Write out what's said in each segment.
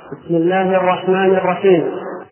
بسم الله الرحمن الرحيم.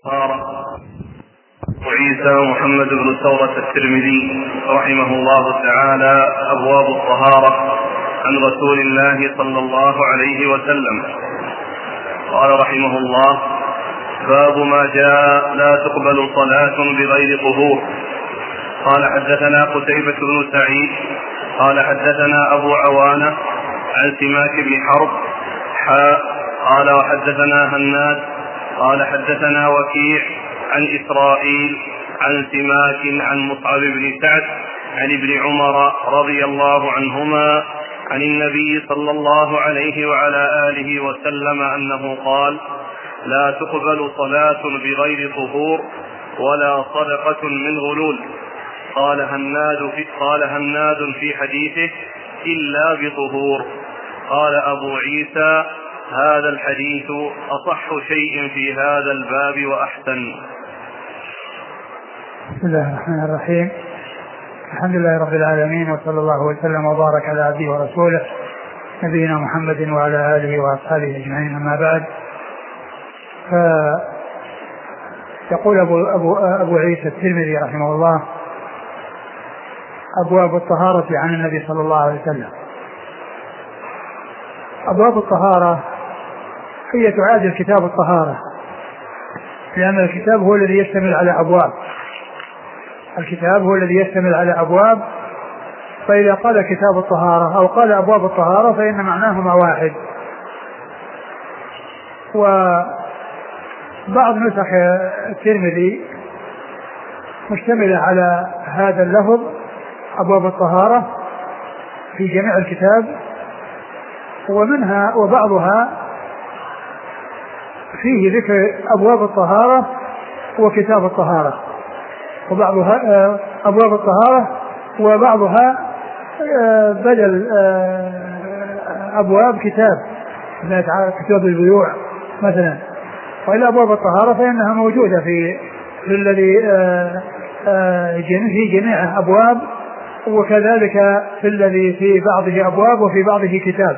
وعيسى محمد بن ثورة الترمذي رحمه الله تعالى أبواب الطهارة عن رسول الله صلى الله عليه وسلم. قال رحمه الله: باب ما جاء لا تقبل صلاة بغير طهور. قال حدثنا قتيبة بن سعيد قال حدثنا أبو عوانة عن سماك بن حرب قال وحدثنا هناد قال حدثنا وكيع عن إسرائيل عن سماك عن مصعب بن سعد عن ابن عمر رضي الله عنهما عن النبي صلى الله عليه وعلى آله وسلم أنه قال: لا تقبل صلاة بغير طهور ولا صدقة من غلول. قال هناد في حديثه: إلا بطهور. قال أبو عيسى: هذا الحديث أصح شيء في هذا الباب وأحسن. بسم الله الرحمن الرحيم. الحمد لله رب العالمين، وصلى الله وسلم وبارك على عبده ورسوله نبينا محمد وعلى آله وأصحابه أجمعين، أما بعد. يقول أبو عيسى الترمذي رحمه الله: أبواب الطهارة عن النبي صلى الله عليه وسلم. أبواب الطهارة هي تعادل كتاب الطهارة، لأن الكتاب هو الذي يشتمل على أبواب. الكتاب هو الذي يشتمل على أبواب، فإذا قال كتاب الطهارة أو قال أبواب الطهارة فإن معناهما واحد. وبعض نسخ الترمذي مشتملة على هذا اللفظ أبواب الطهارة في جميع الكتاب، وبعضها فيه ذكر أبواب الطهارة وكتاب الطهارة، وبعضها أبواب الطهارة وبعضها بدل أبواب كتاب كتاب البيوع مثلا. وإلا أبواب الطهارة فإنها موجودة في الذي في جميع أبواب، وكذلك في الذي في بعضه أبواب وفي بعضه كتاب.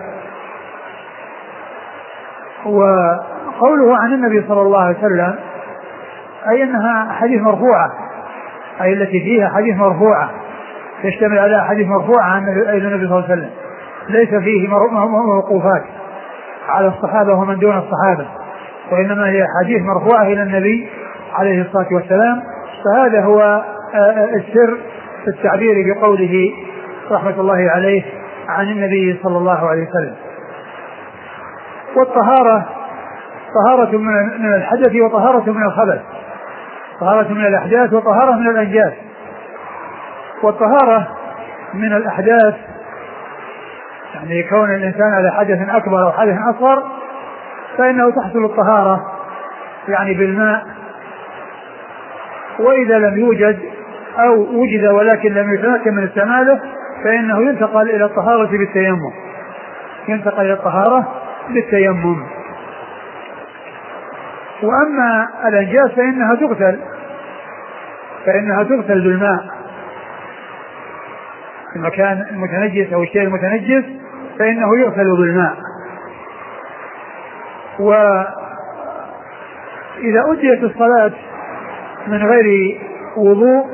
وقوله عن النبي صلى الله عليه وسلم أي أنها حديث مرفوعة، أي التي فيها حديث مرفوعة، تشتمل على حديث مرفوعة عن النبي صلى الله عليه وسلم، ليس فيه موقوفات على الصحابة ومن دون الصحابة، وإنما هي حديث مرفوعة إلى النبي عليه الصلاة والسلام. فهذا هو السر في التعبير بقوله رحمة الله عليه عن النبي صلى الله عليه وسلم. والطهارة طهارة من الحدث وطهارة من الخبث، طهارة من الأحداث وطهارة من الأنجاس. والطهارة من الأحداث يعني كون الإنسان على حدث أكبر أو حدث أصغر فإنه تحصل الطهارة يعني بالماء، وإذا لم يوجد أو وجد ولكن لم يتمكن من استعماله فإنه ينتقل إلى الطهارة بالتيمم، ينتقل إلى الطهارة بالتيمم. وأما الأنجاس فإنها تغسل بالماء، المكان المتنجس أو الشيء المتنجس فإنه يغسل بالماء. وإذا أتيت الصلاة من غير وضوء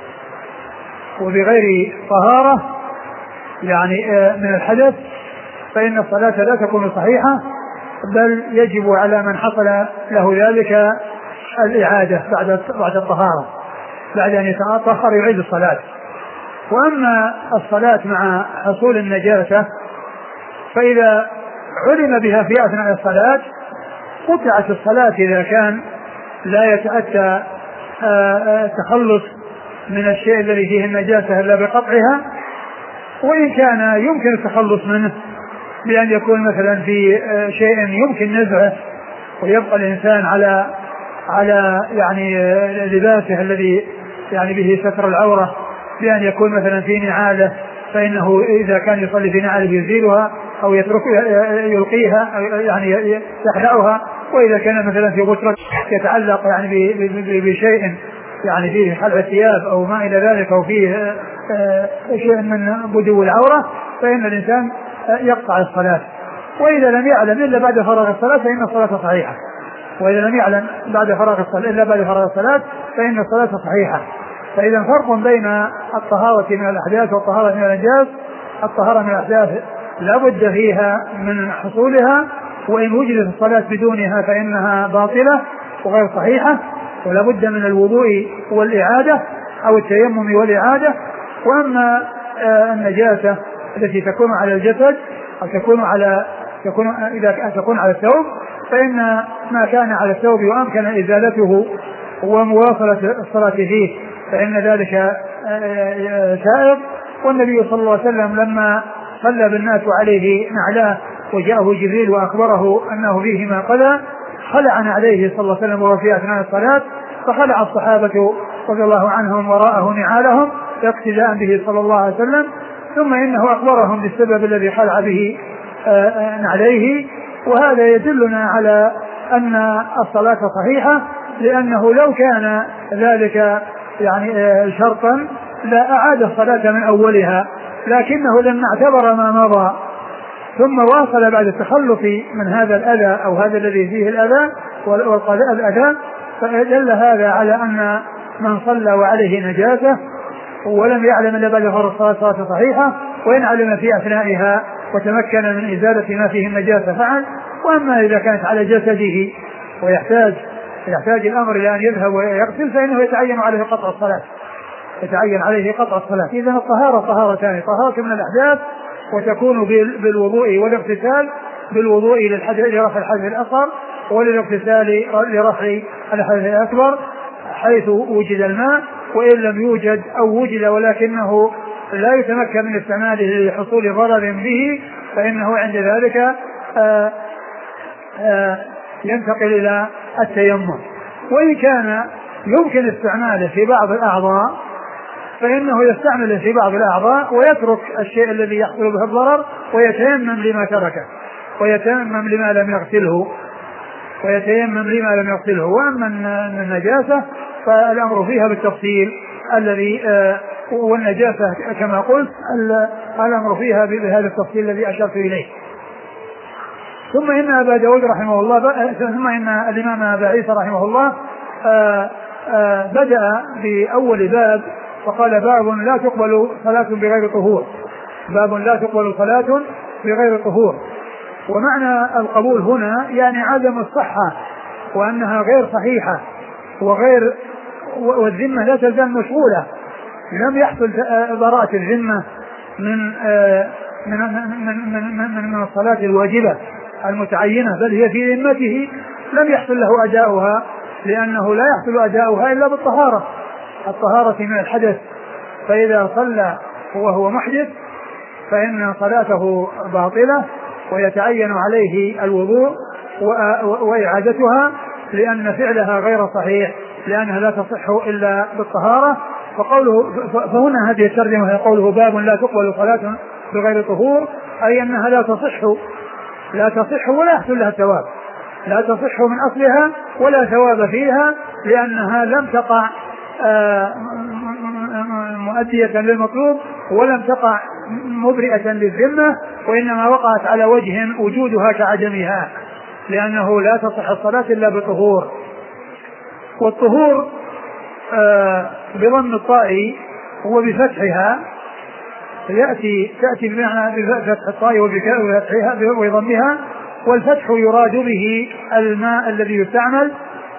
وبغير طهارة يعني من الحدث فإن الصلاة لا تكون صحيحة، بل يجب على من حصل له ذلك الإعادة بعد الطهارة، بعد أن يتطهر يعيد الصلاة. وأما الصلاة مع حصول النجاسة فإذا علم بها في أثناء الصلاة قطعت الصلاة إذا كان لا يتأتى تخلص من الشيء الذي فيه النجاسة إلا بقطعها، وإن كان يمكن التخلص منه بأن يكون مثلا في شيء يمكن نزعه ويبقى الإنسان على يعني لباسه الذي يعني به ستر العورة، بأن يكون مثلا في نعاله فإنه إذا كان يصلي في نعاله يزيلها أو يلقيها أو يعني يخلعها، وإذا كان مثلا في غترة يتعلق يعني بشيء يعني فيه خلع الثياب أو ما إلى ذلك أو فيه شيء من بدو العورة فإن الإنسان يقطع الصلاة. وإذا لم يعلم إلا بعد فرغ الصلاة فإن الصلاة صحيحة. وإذا لم يعلم بعد فراغ الصلاة إلا بعد فراغ الصلاة فإن الصلاة صحيحة. فإذا فرق بين الطهارة من الأحداث والطهارة من الأنجاز. الطهارة من الأحداث لا بد فيها من حصولها، وإن وجدت الصلاة بدونها فإنها باطلة وغير صحيحة، ولا بد من الوضوء والإعادة أو التيمم والإعادة. وأما النجاسة التي تكون على الجسد أو تكون على الثوب، فإن ما كان على الثوب وأمكن إزالته ومواصلة الصلاة فيه فإن ذلك سائغ. والنبي صلى الله عليه وسلم لما صلى بالناس عليه نعلاه وجاءه جبريل وأخبره أنه فيهما قذى خلع عليه صلى الله عليه وسلم وهو في أثناء الصلاة، فخلع الصحابة رضي الله عنهم وراءه نعالهم اقتداء به صلى الله عليه وسلم، ثم إنه أخبرهم بالسبب الذي خلع به عليه. وهذا يدلنا على أن الصلاة صحيحة، لأنه لو كان ذلك يعني شرطا لا أعاد الصلاة من أولها، لكنه لما اعتبر ما مضى ثم واصل بعد التخلص من هذا الأذى أو هذا الذي فيه الأذى والأذى، فدل هذا على أن من صلى وعليه نجاسة ولم يعلم إلا بعد فرض الصلاة صلاة صحيحة، وإن علم في أثنائها وتمكن من إزالة ما فيه النجاسة فعل. وأما إذا كانت على جسده ويحتاج الأمر إلى أن يذهب ويغسل فإنه يتعين عليه قطع الصلاة. إذن الطهارة طهارتان: طهارة من الأحداث وتكون بالوضوء والاغتسال، بالوضوء لرفع الحدث الأصغر وللاغتسال لرفع الحدث الأكبر حيث وجد الماء، وإن لم يوجد أو وجد ولكنه لا يتمكن من استعماله لحصول ضرر به فإنه عند ذلك ينتقل إلى التيمم. وإن كان يمكن استعماله في بعض الأعضاء فإنه يستعمله في بعض الأعضاء ويترك الشيء الذي يحصل به الضرر ويتيمم لما تركه ويتيمم لما لم يغسله. وأما النجاسة فالأمر فيها بالتفصيل الذي والنجاسة كما قلت الأمر فيها بهذا التفصيل الذي أشرت إليه. ثم إن أبا داود رحمه الله ثم إن الإمام أبا عيسى رحمه الله بدأ بأول باب فقال: باب لا تقبل صلاة بغير طهور. ومعنى القبول هنا يعني عدم الصحة وأنها غير صحيحة والذمة لا تزال مشغولة، لم يحصل براءة الذمة من الصلاة الواجبة المتعينة، بل هي في ذمته لم يحصل له أداؤها، لأنه لا يحصل أداؤها إلا بالطهارة، الطهارة من الحدث. فإذا صلى وهو محدث فإن صلاته باطلة ويتعين عليه الوضوء وإعادتها، لأن فعلها غير صحيح، لأنها لا تصح إلا بالطهارة. فهنا هذه الترجمة هي قوله: باب لا تقبل صلاة بغير طهور، أي أنها لا تصح ولا يحصل لها ثواب، لا تصح من أصلها ولا ثواب فيها، لأنها لم تقع مؤدية للمطلوب ولم تقع مبرئة للذمة، وإنما وقعت على وجه وجودها كعدمها، لأنه لا تصح الصلاة إلا بطهور. والطهور بضم الطاء وبفتحها تأتي بمعنى بفتح الطاء وبفتحها وضمها، والفتح يراد به الماء الذي يستعمل،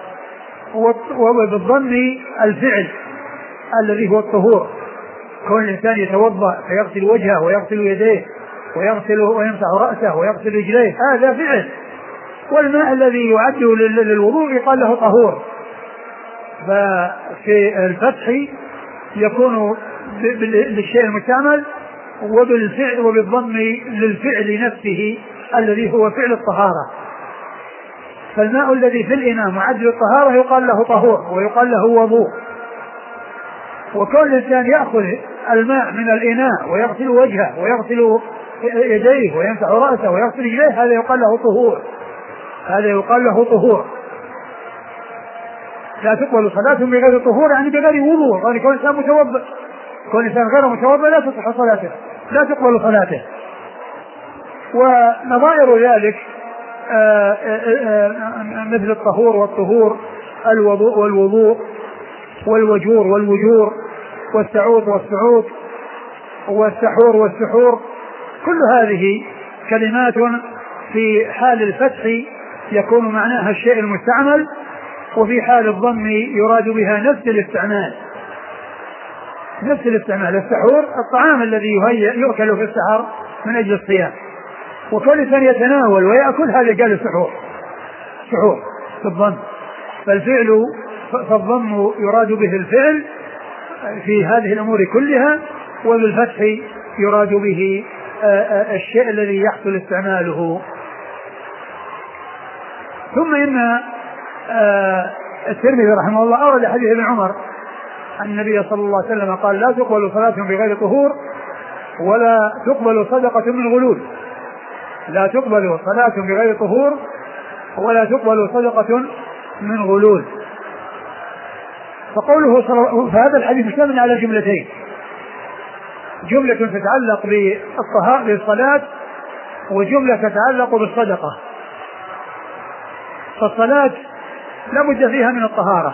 وبالضم الفعل الذي هو الطهور. كون الإنسان يتوضأ فيغسل وجهه ويغسل يديه ويمسح رأسه ويغسل رجليه هذا فعل، والماء الذي يعد للوضوء يقال له طهور. ففي الفتح يكون للشيء المستعمل، وبالضم للفعل نفسه الذي هو فعل الطهارة. فالماء الذي في الإناء معد للطهارة يقال له طهور ويقال له وضوء. وكل الإنسان يأخذ الماء من الإناء ويغسل وجهه ويغسل يديه ويمسح رأسه ويغسل رجليه هذا يقال له طهور. لا تقبل صلاة بغير طهور يعني بغير وضوء، يعني كل إنسان متوضئ، كل إنسان غير متوضئ لا تصح صلاته، لا تقبل صلاته. ونظائر ذلك مثل الطهور والطهور، الوضوء والوضوء، والوجور والوجور، والسعود والسعود، والسحور والسحور. كل هذه كلمات في حال الفتح يكون معناها الشيء المستعمل، وفي حال الضم يراد بها نفس الاستعمال. نفس الاستعمال. السحور الطعام الذي يؤكل في السحر من أجل الصيام، وكل إنسان يتناول ويأكل هذا قال السحور، سحور بالضم. فالضم يراد به الفعل في هذه الأمور كلها، وبالفتح يراد به الشيء الذي يحصل استعماله. ثم إن الترمذي رحمه الله أورد حديث ابن عمر أن النبي صلى الله عليه وسلم قال: لا تقبل صلاة بغير طهور ولا تقبل صدقة من غلول. لا تقبل صلاة بغير طهور ولا تقبل صدقة من غلول. فقوله فهذا الحديث مشتمل على جملتين: جملة تتعلق بالصلاة، وجملة تتعلق بالصدقة. فالصلاة لا بد فيها من الطهارة،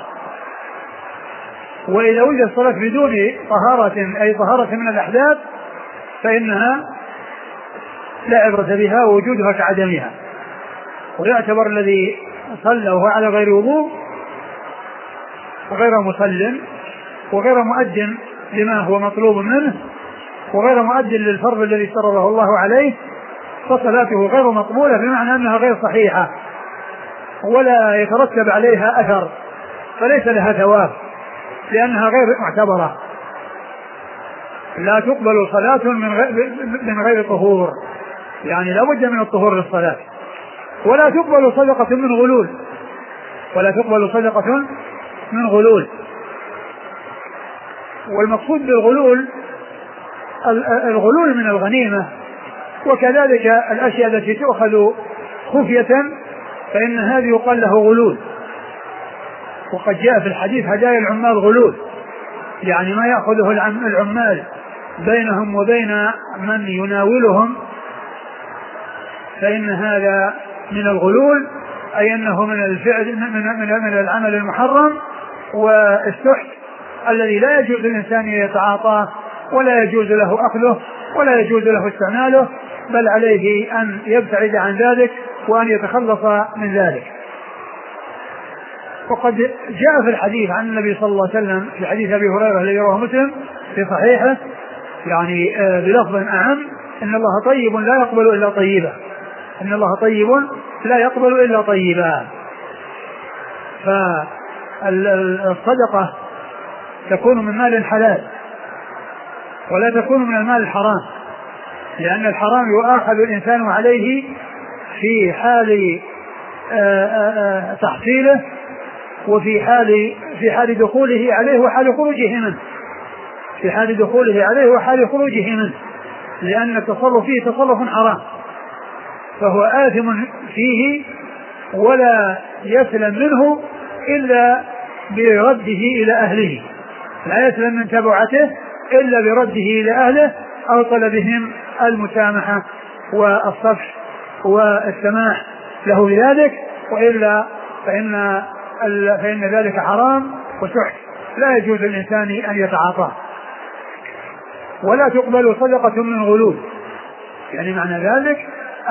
وإذا وجد الصلاة بدون طهارة أي طهارة من الأحداث فإنها لا عبرة بها ووجودها كعدمها. ويعتبر الذي صلى وهو على غير وضوء وغير مصل وغير مؤد لما هو مطلوب منه وغير مؤد للفرض الذي فرضه الله عليه، فصلاته غير مقبولة، بمعنى أنها غير صحيحة ولا يترتب عليها أثر، فليس لها ثواب لأنها غير معتبرة. لا تقبل صلاة من غير طهور، يعني لا بد من الطهور للصلاة. ولا تقبل صدقة من غلول، ولا تقبل صدقة من غلول. والمقصود بالغلول الغلول من الغنيمة، وكذلك الأشياء التي تؤخذ خفية فإن هذه يقال له غلول. وقد جاء في الحديث: هدايا العمال غلول، يعني ما يأخذه العمال بينهم وبين من يناولهم فإن هذا من الغلول، أي أنه من الفعل من العمل المحرم والسحت الذي لا يجوز للإنسان يتعاطاه ولا يجوز له أخذه ولا يجوز له استعماله، بل عليه أن يبتعد عن ذلك وأن يتخلص من ذلك. وقد جاء في الحديث عن النبي صلى الله عليه وسلم في حديث أبي هريرة الذي رواه مسلم في صحيحه، يعني بلفظ أعم: إن الله طيب لا يقبل إلا طيبا. إن الله طيب لا يقبل إلا طيبا. فالصدقة تكون من مال حلال ولا تكون من المال الحرام، لأن الحرام يؤاخذ الإنسان عليه في حال تحصيله وفي حال دخوله عليه وحال خروجه منه، في حال دخوله عليه وحال خروجه منه، لأن التصرف فيه تصرف حرام، فهو آثم فيه ولا يسلم منه إلا برده إلى أهله، لا يسلم من تبعته إلا برده إلى أهله أو طلبهم المسامحة والصفح والسماح له بذلك، وإلا فإن ذلك حرام وسحت لا يجوز للإنسان أن يتعاطاه. ولا تقبل صدقة من غلول، يعني معنى ذلك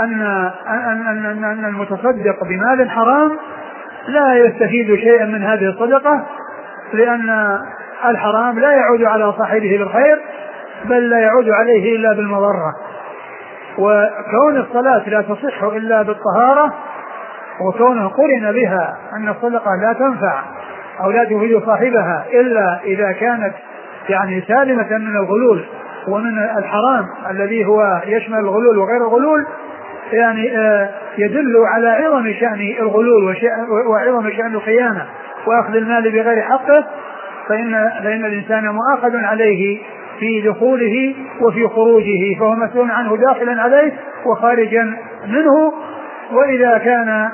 أن المتصدق بمال حرام لا يستفيد شيئا من هذه الصدقة، لأن الحرام لا يعود على صاحبه بالخير بل لا يعود عليه إلا بالمضرة. وكون الصلاة لا تصح إلا بالطهارة، وكونه قرن بها أن الصدقة لا تنفع أو لا تفيد صاحبها إلا إذا كانت يعني سالمة من الغلول ومن الحرام الذي هو يشمل الغلول وغير الغلول، يعني يدل على عظم شأن الغلول وعظم شأن الخيانة وأخذ المال بغير حقه، فإن الإنسان مؤاخذ عليه في دخوله وفي خروجه، فهو مسؤول عنه داخلا عليه وخارجا منه. وإذا كان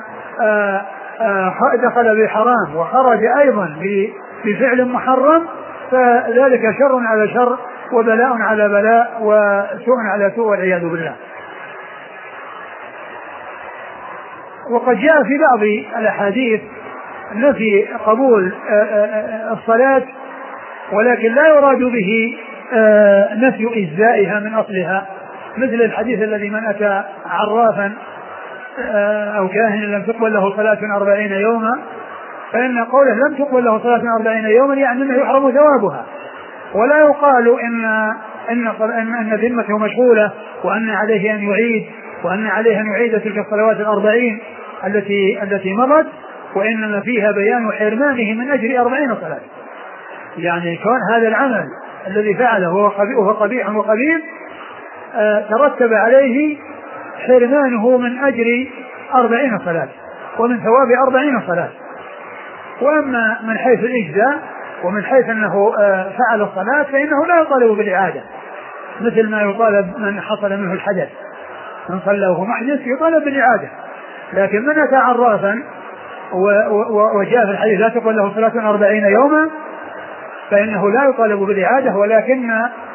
دخل بالحرام وخرج أيضا بفعل محرم فذلك شر على شر وبلاء على بلاء وسوء على سوء والعياذ بالله. وقد جاء في بعض الأحاديث نفي قبول الصلاة، ولكن لا يراد به نفي إجزائها من أصلها، مثل الحديث الذي من أتى عرافا أو كاهنا لم تقبل له صلاة 40 يوما، فإن قوله لم تقبل له صلاة 40 يوما يعني أنه يحرم ثوابها، ولا يقال إن ذمته مشغولة وأن عليه أن يعيد، وأن عليه أن يعيد تلك الصلوات 40 التي مضت، وإنما فيها بيان حرمانه من أجر 40 صلاة. يعني كون هذا العمل الذي فعله وهو قبيح وقبيح ترتب عليه حرمانه من أجر 40 صلاة ومن ثواب 40 صلاة. وأما من حيث الإجزاء ومن حيث أنه فعل الصلاة فإنه لا يطالب بالإعادة، مثل ما يطالب من حصل منه الحدث، من صلى وهو محدث يطالب بالإعادة. لكن من أتى عرافا وجاء في الحديث لا تقبل له صلاة 40 يوما فإنه لا يطالب بالإعادة، ولكن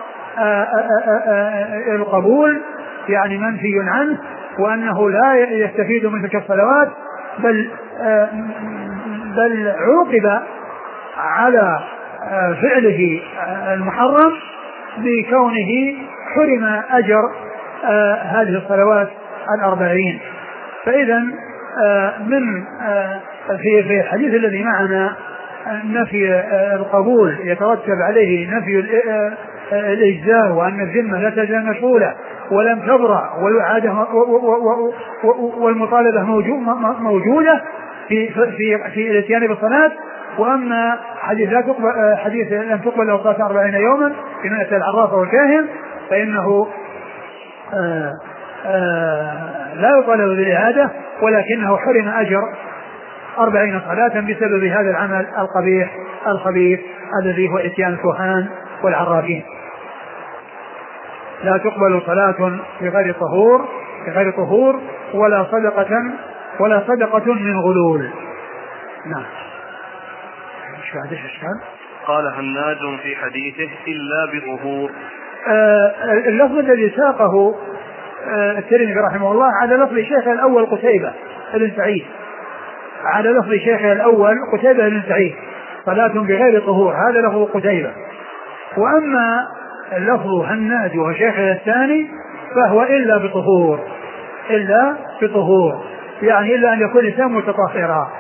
القبول يعني منفي عنه، وأنه لا يستفيد من تلك الصلوات، بل عوقب على فعله المحرم بكونه حرم أجر هذه الصلوات 40. فإذا من في الحديث الذي معنا نفي القبول يترتب عليه نفي الإجزاء، وأن الذمة لا تزال مشغولة ولم تبرأ، والإعادة والمطالبة موجودة في الاتيان بالصلاة. وأما حديث لم تقبل له صلاة 40 يوما في من أتى العراف والكاهن فإنه لا يطالب بالإعادة، ولكنه حرم أجر 40 صلاة بسبب هذا العمل الخبيث الذي هو اتيان الكهان والعرافين. لا تقبل صلاة بغير طهور ولا صدقة من غلول. نعم. قال هناد في حديثه إلا بطهور. اللفظ الذي ساقه الترمذي رحمه الله على لفظ شيخه الأول قتيبة بن سعيد، على لفظ شيخه الأول قتيبة بن سعيد صلاة بغير طهور، هذا لفظ قتيبة. وأما اللفظ هناد وهو شيخه الثاني فهو إلا بطهور، يعني إلا أن يكون الإنسان متطهرا،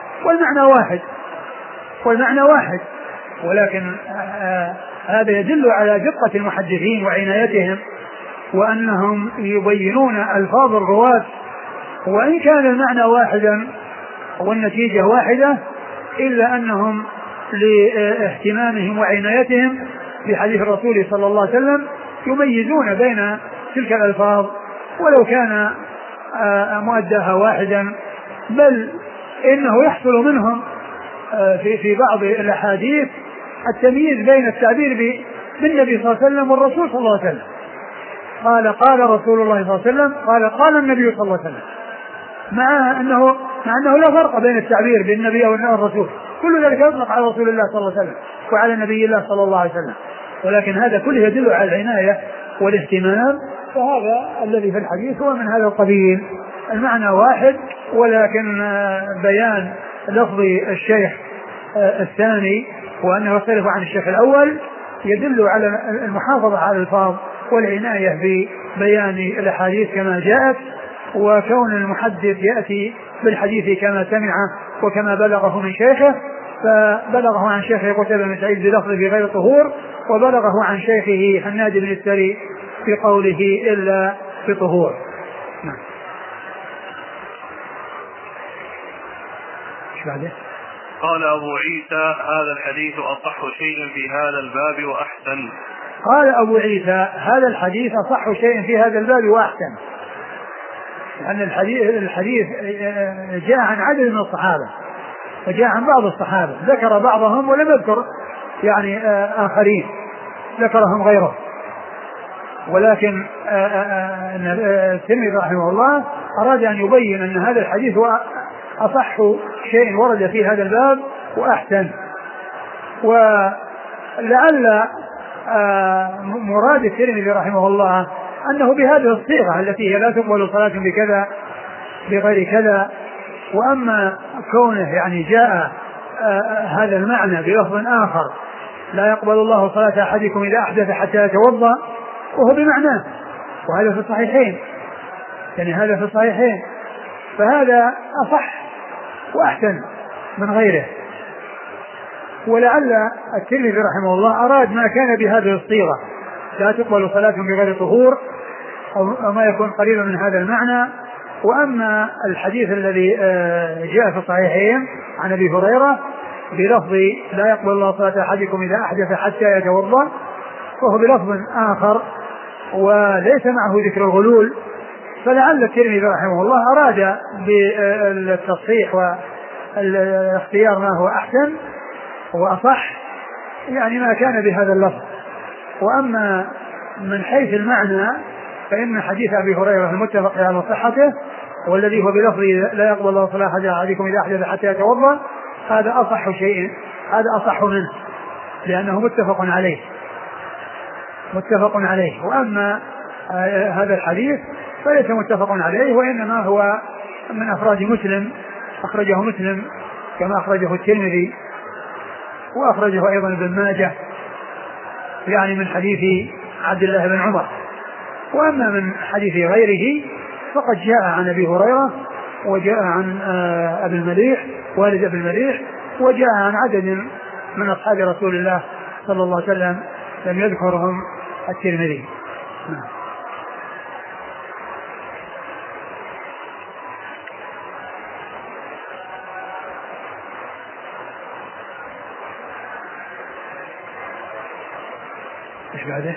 والمعنى واحد، ولكن هذا يدل على دقة المحدثين وعنايتهم، وأنهم يبينون ألفاظ الرواة، وإن كان المعنى واحدا والنتيجة واحدة إلا أنهم لاهتمامهم وعنايتهم بحديث الرسول صلى الله عليه وسلم يميزون بين تلك الألفاظ ولو كان مؤداها واحدا، بل إنه يحصل منهم في بعض الأحاديث التمييز بين التعبير بالنبي صلى الله عليه وسلم والرسول صلى الله عليه وسلم. قال رسول الله صلى الله عليه وسلم، قال النبي صلى الله عليه وسلم، مع أنه لا فرق بين التعبير بالنبي والرسول، كل ذلك يطلق على رسول الله صلى الله عليه وسلم وعلى نبي الله صلى الله عليه وسلم، ولكن هذا كله يدل على العناية والاهتمام. فهذا الذي في الحديث هو من هذا القبيل، المعنى واحد، ولكن بيان لفظ الشيخ الثاني وأنه يختلف عن الشيخ الأول يدل على المحافظة على الألفاظ والعناية ببيان الأحاديث كما جاءت، وكون المحدث يأتي بالحديث كما سمعه وكما بلغه من شيخه، فبلغه عن شيخه قتيبة بن سعيد بلفظه بغير طهور، وبلغه عن شيخه هناد بن السري في قوله إلا بطهور. نعم. قال أبو عيسى هذا الحديث أصح شيء في هذا الباب وأحسن. قال أبو عيسى هذا الحديث أصح شيء في هذا الباب وأحسن، لأن الحديث جاء عن عدد من الصحابة وجاء عن بعض الصحابة، ذكر بعضهم ولم يذكر يعني آخرين ذكرهم غيره، ولكن الترمذي رحمه الله أراد أن يبين أن هذا الحديث هو أصح شيء ورد في هذا الباب وأحسن. ولعل مراد الترمذي رحمه الله أنه بهذه الصيغة التي هي لا تقبل صلاة بكذا بغير كذا وأما كونه يعني جاء هذا المعنى بلفظ آخر لا يقبل الله صلاة أحدكم إذا أحدث حتى يتوضأ وهو بمعناه، وهذا في الصحيحين، يعني هذا في الصحيحين، فهذا أصح وأحسن من غيره. ولعل الترمذي رحمه الله أراد ما كان بهذه الصيغة لا تقبل صلاة بغير طهور أو ما يكون قريبا من هذا المعنى. وأما الحديث الذي جاء في الصحيحين عن أبي هريرة بلفظ لا يقبل الله صلاة أحدكم إذا أحدث حتى يتوضأ وهو بلفظ آخر وليس معه ذكر الغلول، فلعل الترمذي رحمه الله أراد بالتصحيح والاختيار ما هو أحسن وأصح يعني ما كان بهذا اللفظ. وأما من حيث المعنى فإن حديث أبي هريرة المتفق على صحته والذي هو بلفظ لا يقبل الله صلاة أحدكم إذا أحدث حتى يتوضأ هذا أصح شيء، هذا أصح منه لأنه متفق عليه. وأما هذا الحديث فليس متفق عليه وإنما هو من أفراد مسلم، أخرجه مسلم كما أخرجه الترمذي وأخرجه أيضا ابن ماجه يعني من حديث عبد الله بن عمر. وأما من حديث غيره فقد جاء عن أبي هريرة وجاء عن أبي المليح والد أبي المليح وجاء عن عدد من أصحاب رسول الله صلى الله عليه وسلم لم يذكرهم الترمذي. ايش بعده؟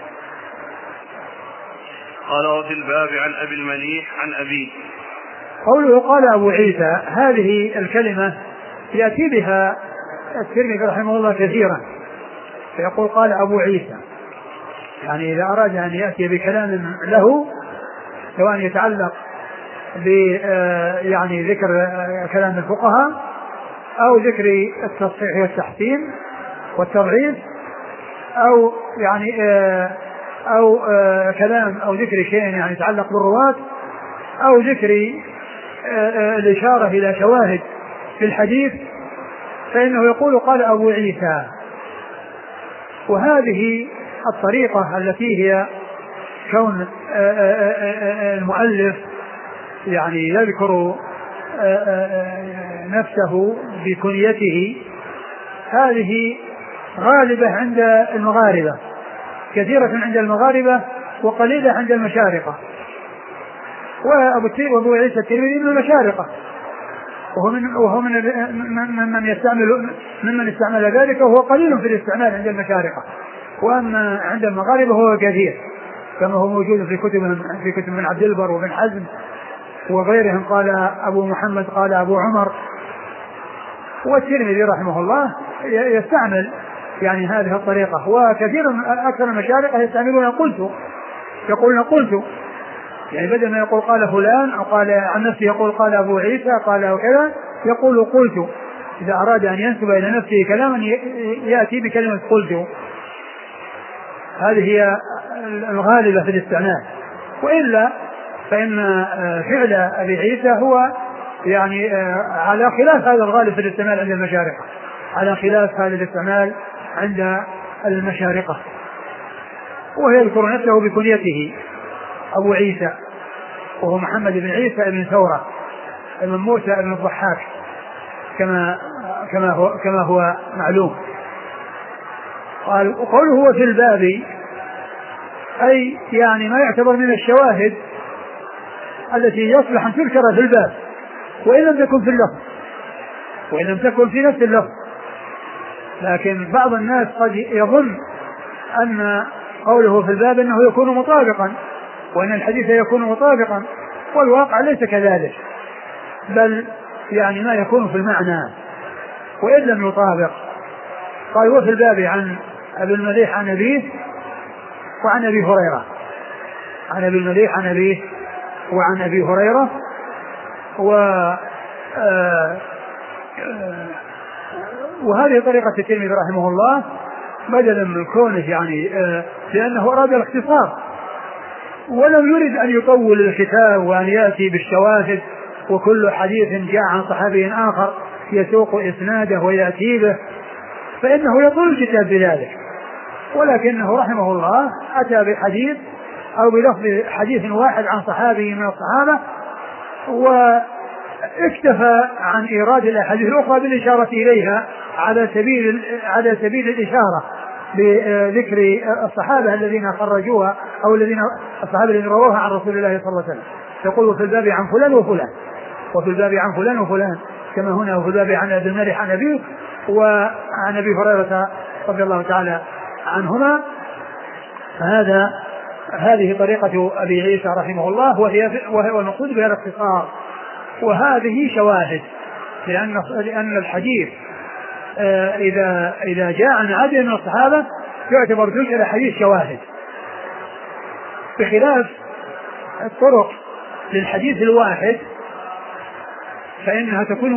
قال وفي الباب عن أبي المليح عن أبيه. قوله قال أبو عيسى هذه الكلمة يأتي بها الترمذي رحمه الله كثيرا، فيقول قال أبو عيسى، يعني إذا أراد أن يأتي بكلام له سواء يتعلق ب يعني ذكر كلام الفقهاء أو ذكر التصحيح والتحسين والتضعيف أو يعني أو كلام أو ذكر شيء يعني يتعلق بالرواة أو ذكر الإشارة إلى شواهد في الحديث فإنه يقول قال أبو عيسى. وهذه الطريقة التي هي كون المؤلف يعني يذكر نفسه بكنيته هذه غالبة عند المغاربة، كثيرة عند المغاربة وقليلة عند المشارقة. وأبو عيسى الترمذي من المشارقة وهو ممن استعمل ذلك وهو قليل في الاستعمال عند المشارقة، وأما عند المغاربة هو كثير كما هو موجود في كتب من عبد البر وابن حزم وغيرهم. قال أبو محمد قال أبو عمر. والترمذي رحمه الله يستعمل يعني هذه الطريقة، وكثير أكثر المشارقة يستعملون يقولون قلت، يعني بدل ما يقول قال فلان أو قال عن نفسه يقول قال أبو عيسى قال وكذا يقول قلت. إذا أراد أن ينسب إلى نفسه كلاما يأتي بكلمة قلت. هذه هي الغالبة في الاستعمال، وإلا فإن فعل أبي عيسى هو يعني على خلاف هذا الغالب في الاستعمال عند المشارقة، على خلاف هذا الاستعمال عند المشارقة. ويذكر نفسه بكنيته أبو عيسى وهو محمد بن عيسى بن ثورة بن موسى بن الضحاك كما هو معلوم. قال وقوله هو في الباب أي يعني ما يعتبر من الشواهد التي يصلح أن تذكر في الباب وإن لم تكن في اللفظ وإن لم تكن في نفس اللفظ. لكن بعض الناس قد يظن أن قوله في الباب أنه يكون مطابقا وأن الحديث يكون مطابقا، والواقع ليس كذلك، بل يعني ما يكون في المعنى وإن لم يطابق. قال وفي الباب عن أبي المليح عن أبيه وعن أبي هريرة، عن أبي المليح عن أبيه وعن أبي هريرة. وهذه طريقة الترمذي رحمه الله بدلا من كونه يعني لأنه أراد الاختصار ولم يرد أن يطول الكتاب وأن يأتي بالشواهد وكل حديث جاء عن صحابي آخر يسوق إسناده ويأتي به فإنه يطول الكتاب بذلك، ولكنه رحمه الله أتى بحديث أو بلفظ حديث واحد عن صحابي من الصحابة، واكتفى عن إيراد الأحاديث الأخرى بالإشارة إليها على سبيل الإشارة بذكر الصحابة الذين خرجوها أو الصحابة الذين رووها عن رسول الله صلى الله عليه وسلم. يقول في الباب عن فلان وفلان، وفي الباب عن فلان وفلان، كما هنا وفي الباب عن أبي المالح عن أبيه وعن أبي هريرة رضي الله تعالى عنهما. هذه طريقة أبي عيسى رحمه الله، وهو المقصود بها الاختصار. وهذه شواهد، لأن الحديث إذا جاء عن عدد من الصحابة يعتبر جزء الحديث شواهد، بخلاف الطرق للحديث الواحد فإنها تكون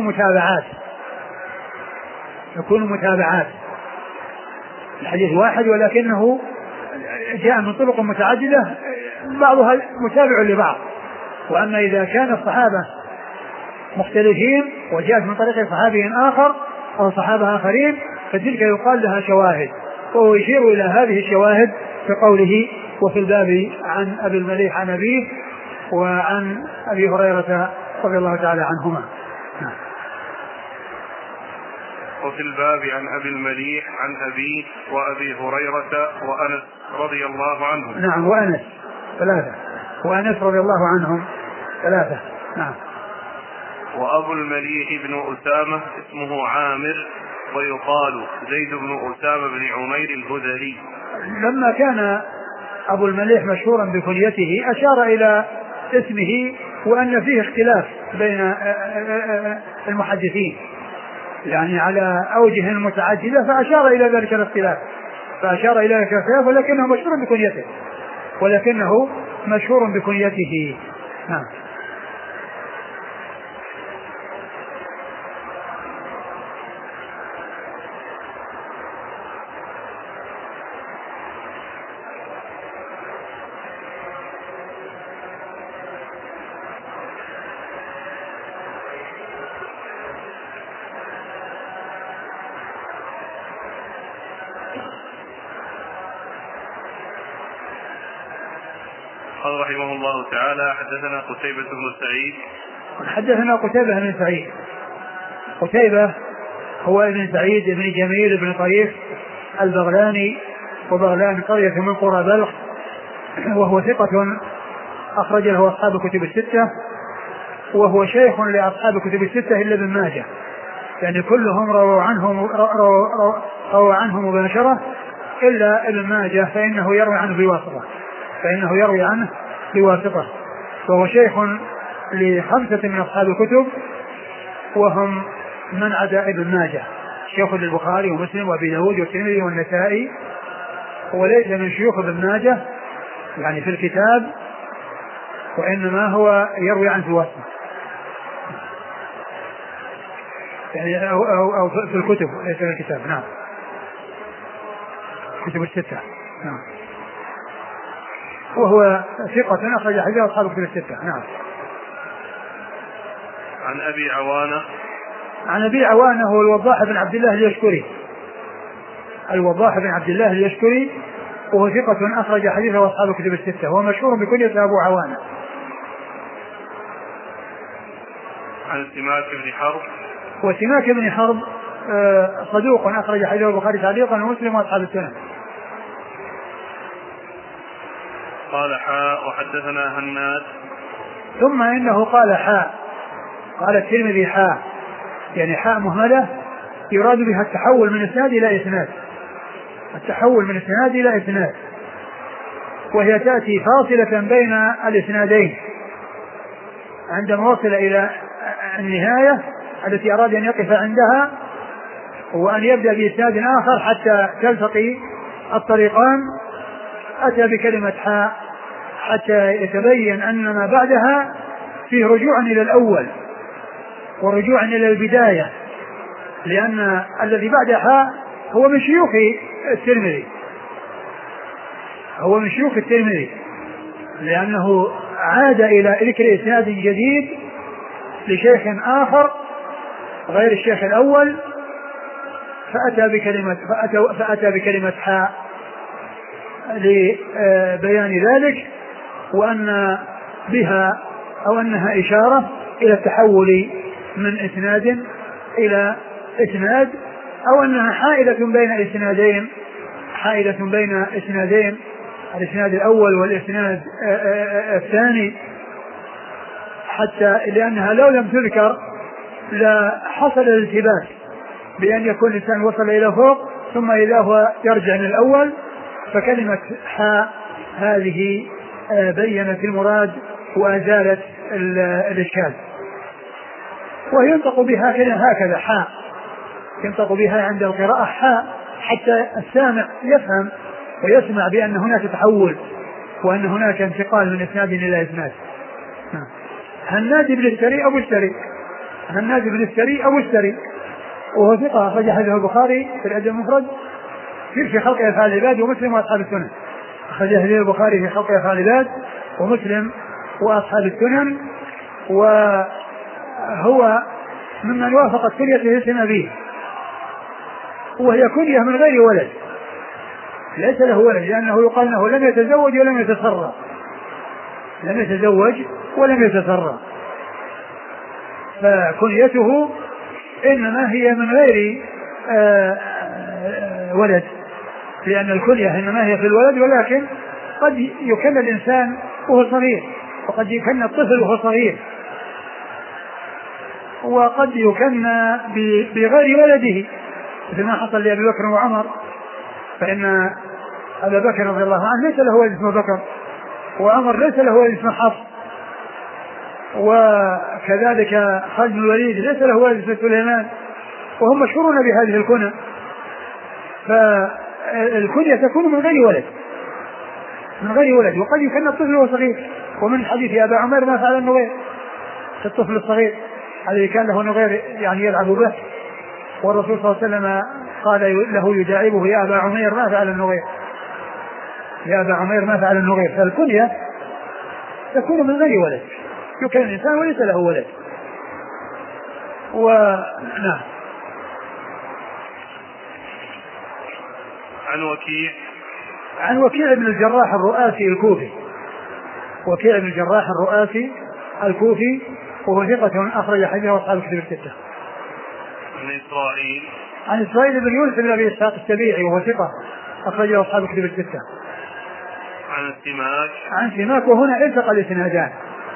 متابعات الحديث واحد، ولكنه جاء من طرق متعددة بعضها متابع لبعض. وأما إذا كان الصحابة مختلفين وجاءت من طريق صحابي آخر أو صحابة آخرين فتلك يقال لها شواهد، وهو يشير إلى هذه الشواهد في قوله وفي الباب عن أبي المليح عن أبيه وعن أبي هريرة رضي الله تعالى عنهما. وفي الباب عن أبي المليح عن أبيه وأبي هريرة وأنس رضي الله عنهم. نعم، وأنس ثلاثة، وأنس رضي الله عنهم ثلاثة. نعم. وأبو المليح بن أسامة اسمه عامر ويقال زيد بن أسامة بن عمير الهذلي. لما كان أبو المليح مشهورا بكنيته أشار إلى اسمه وأن فيه اختلاف بين المحدثين، يعني على أوجه متعددة، فأشار إلى ذلك الاختلاف، ولكنه مشهور بكنيته. نعم. قال رحمه الله تعالى حدثنا قتيبة بن سعيد. حدثنا قتيبة بن سعيد. قتيبة هو ابن سعيد بن جميل بن طريف البغلاني، وبغلان قرية من قرى بلخ، وهو ثقة أخرج له أصحاب كتب الستة، وهو شيخ لأصحاب كتب الستة إلا ابن ماجه، يعني كلهم رووا عنه مباشرة إلا ابن ماجه فإنه يروي عنه بواسطة، وهو شيخ ل5 من أصحاب الكتب وهم من عدا ابن ماجه، شيخ للبخاري ومسلم وابي داود والترمذي والنسائي، وليس من شيوخ ابن ماجه يعني في الكتاب، وإنما هو يروي عنه بواسطة يعني أو في الكتب ليس في الكتاب. نعم، كتب الستة. نعم، وهو ثقة أخرج حديثه أصحاب كتب الستة. نعم. عن أبي عوانة. عن أبي عوانة هو الوضاح بن عبد الله اليشكري، وهو ثقة أخرج حديثه أصحاب كتب الستة، هو مشهور بكنية أبو عوانة. عن سماك بن حرب. وسماك بن حرب صدوق أخرج حديثه البخاري تعليقا ومسلم وأصحاب السنن. قال حاء وحدثنا هناد. ثم إنه قال حاء، قال الترمذي حاء، يعني حاء مهملة يراد بها التحول من إسناد إلى إسناد، وهي تأتي فاصلة بين الإسنادين عندما وصل إلى النهاية التي أراد أن يقف عندها وأن يبدأ بإسناد آخر حتى تلتقي الطريقان، أتى بكلمة حاء حتى يتبين أن ما بعدها فيه رجوع إلى الأول ورجوع إلى البداية، لأن الذي بعد حاء هو من شيوخ الترمذي، لأنه عاد إلى ذكر إسناد جديد لشيخ آخر غير الشيخ الأول فأتى بكلمة حاء لبيان ذلك، وأن بها أو أنها إشارة إلى التحول من إسناد إلى إسناد، أو أنها حائلة بين إسنادين، الإسناد الأول والإسناد الثاني، حتى لأنها لو لم تذكر لحصل الالتباس بأن يكون الإنسان وصل إلى فوق ثم إذا هو يرجع من الأول. فكلمة حاء هذه بينت المراد وأزالت الإشكال، وينطق بها هكذا حاء، ينطق بها عند القراءة حاء حتى السامع يفهم ويسمع بأن هناك تحول وأن هناك انتقال من إسناد إلى إسناد. هناد بن السري أبو السري وهو ثقة أخرج حديثه البخاري في الأدب المفرد في خلق أفعال العباد ومسلم وأصحاب السنن. أخرج حديث البخاري في خلق أفعال العباد ومسلم وأصحاب السنن، وهو ممن وافقت كنيته اسم أبيه، وهي كنية من غير ولد، ليس له ولد، لأنه يقال أنه لم يتزوج ولم يتسرى، فكنيته إنما هي من غير ولد، لأن الكنية إنما هي في الولد، ولكن قد يكن الإنسان وهو صغير، وقد يكن الطفل وهو صغير، وقد يكن بغير ولده، مثل ما حصل لأبي بكر وعمر، فإن أبا بكر رضي الله عنه ليس له ولد اسمه بكر، وعمر ليس له ولد اسمه حفص، وكذلك خالد بن الوليد ليس له ولد اسمه سليمان، وهم مشهورون بهذه الكنى. فالكنية تكون من غير ولد، وقد يكن الطفل وهو صغير، ومن حديث أبا عمر ما فعل النغير، الطفل الصغير الذي كان له نغير يعني يلعب به، والرسول صلى الله عليه وسلم قال له يداعبه يا أبا عمير ما فعل النغير، فالكنية تكون من غير ولد، يكن الإنسان وليس له ولد. ونعم. عن وكيع بن الجراح الرؤاسي الكوفي، وهو ثقة أخرج حديثه أصحاب الكتب الستة. عن إسرائيل بن يونس بن أبي إسحاق السبيعي، وهو ثقة أخرجه أصحاب الكتب الستة. عن سماك، وهنا التقى الإسنادان،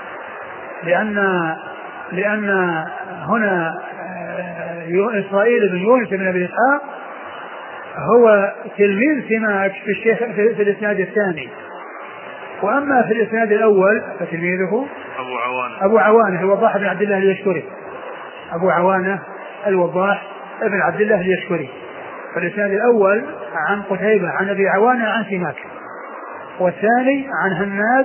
لأن هنا إسرائيل بن يونس بن أبي إسحاق هو تلميذ سماك في الإسناد الثاني، وأما في الإسناد الأول فتلميذه أبو عوانة الوضاح بن عبد الله اليشكري، ابن عبد الله اليشكري. فالإسناد الأول عن قتيبة عن أبي عوانة عن سماك، والثاني عن هناد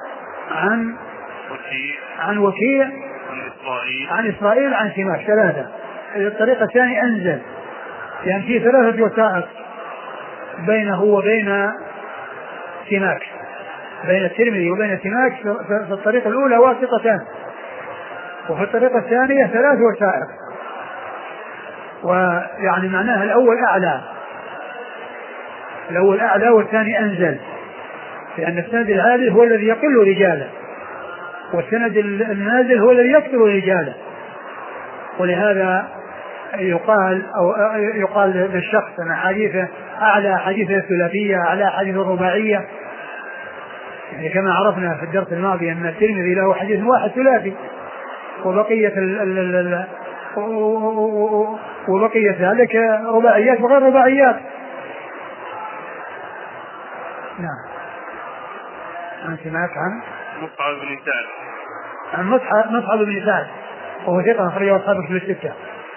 عن وكيع عن إسرائيل عن سماك، ثلاثة. الطريقة الثانية أنزل، يعني في 3 وثائق بينه وبين سماك، بين الترمذي وبين سماك. في الطريقة الأولى واسطتان، وفي الطريقة الثانية 3 وثائق، ويعني معناها الأول أعلى والثاني أنزل، لأن السند العالي هو الذي يقل رجاله، والسند النازل هو الذي يكثر رجاله، ولهذا يقال للشخص أن حديثه أعلى حديثه الثلاثية، أعلى حديث الرباعية، يعني كما عرفنا في الدرس الماضي أن الترمذي له حديث واحد ثلاثي، وبقية ذلك رباعيات وغير رباعيات. نعم. عن سماك عن مصعب بن سعد وهو ثقة أخرجه أصحاب الكتب الستة.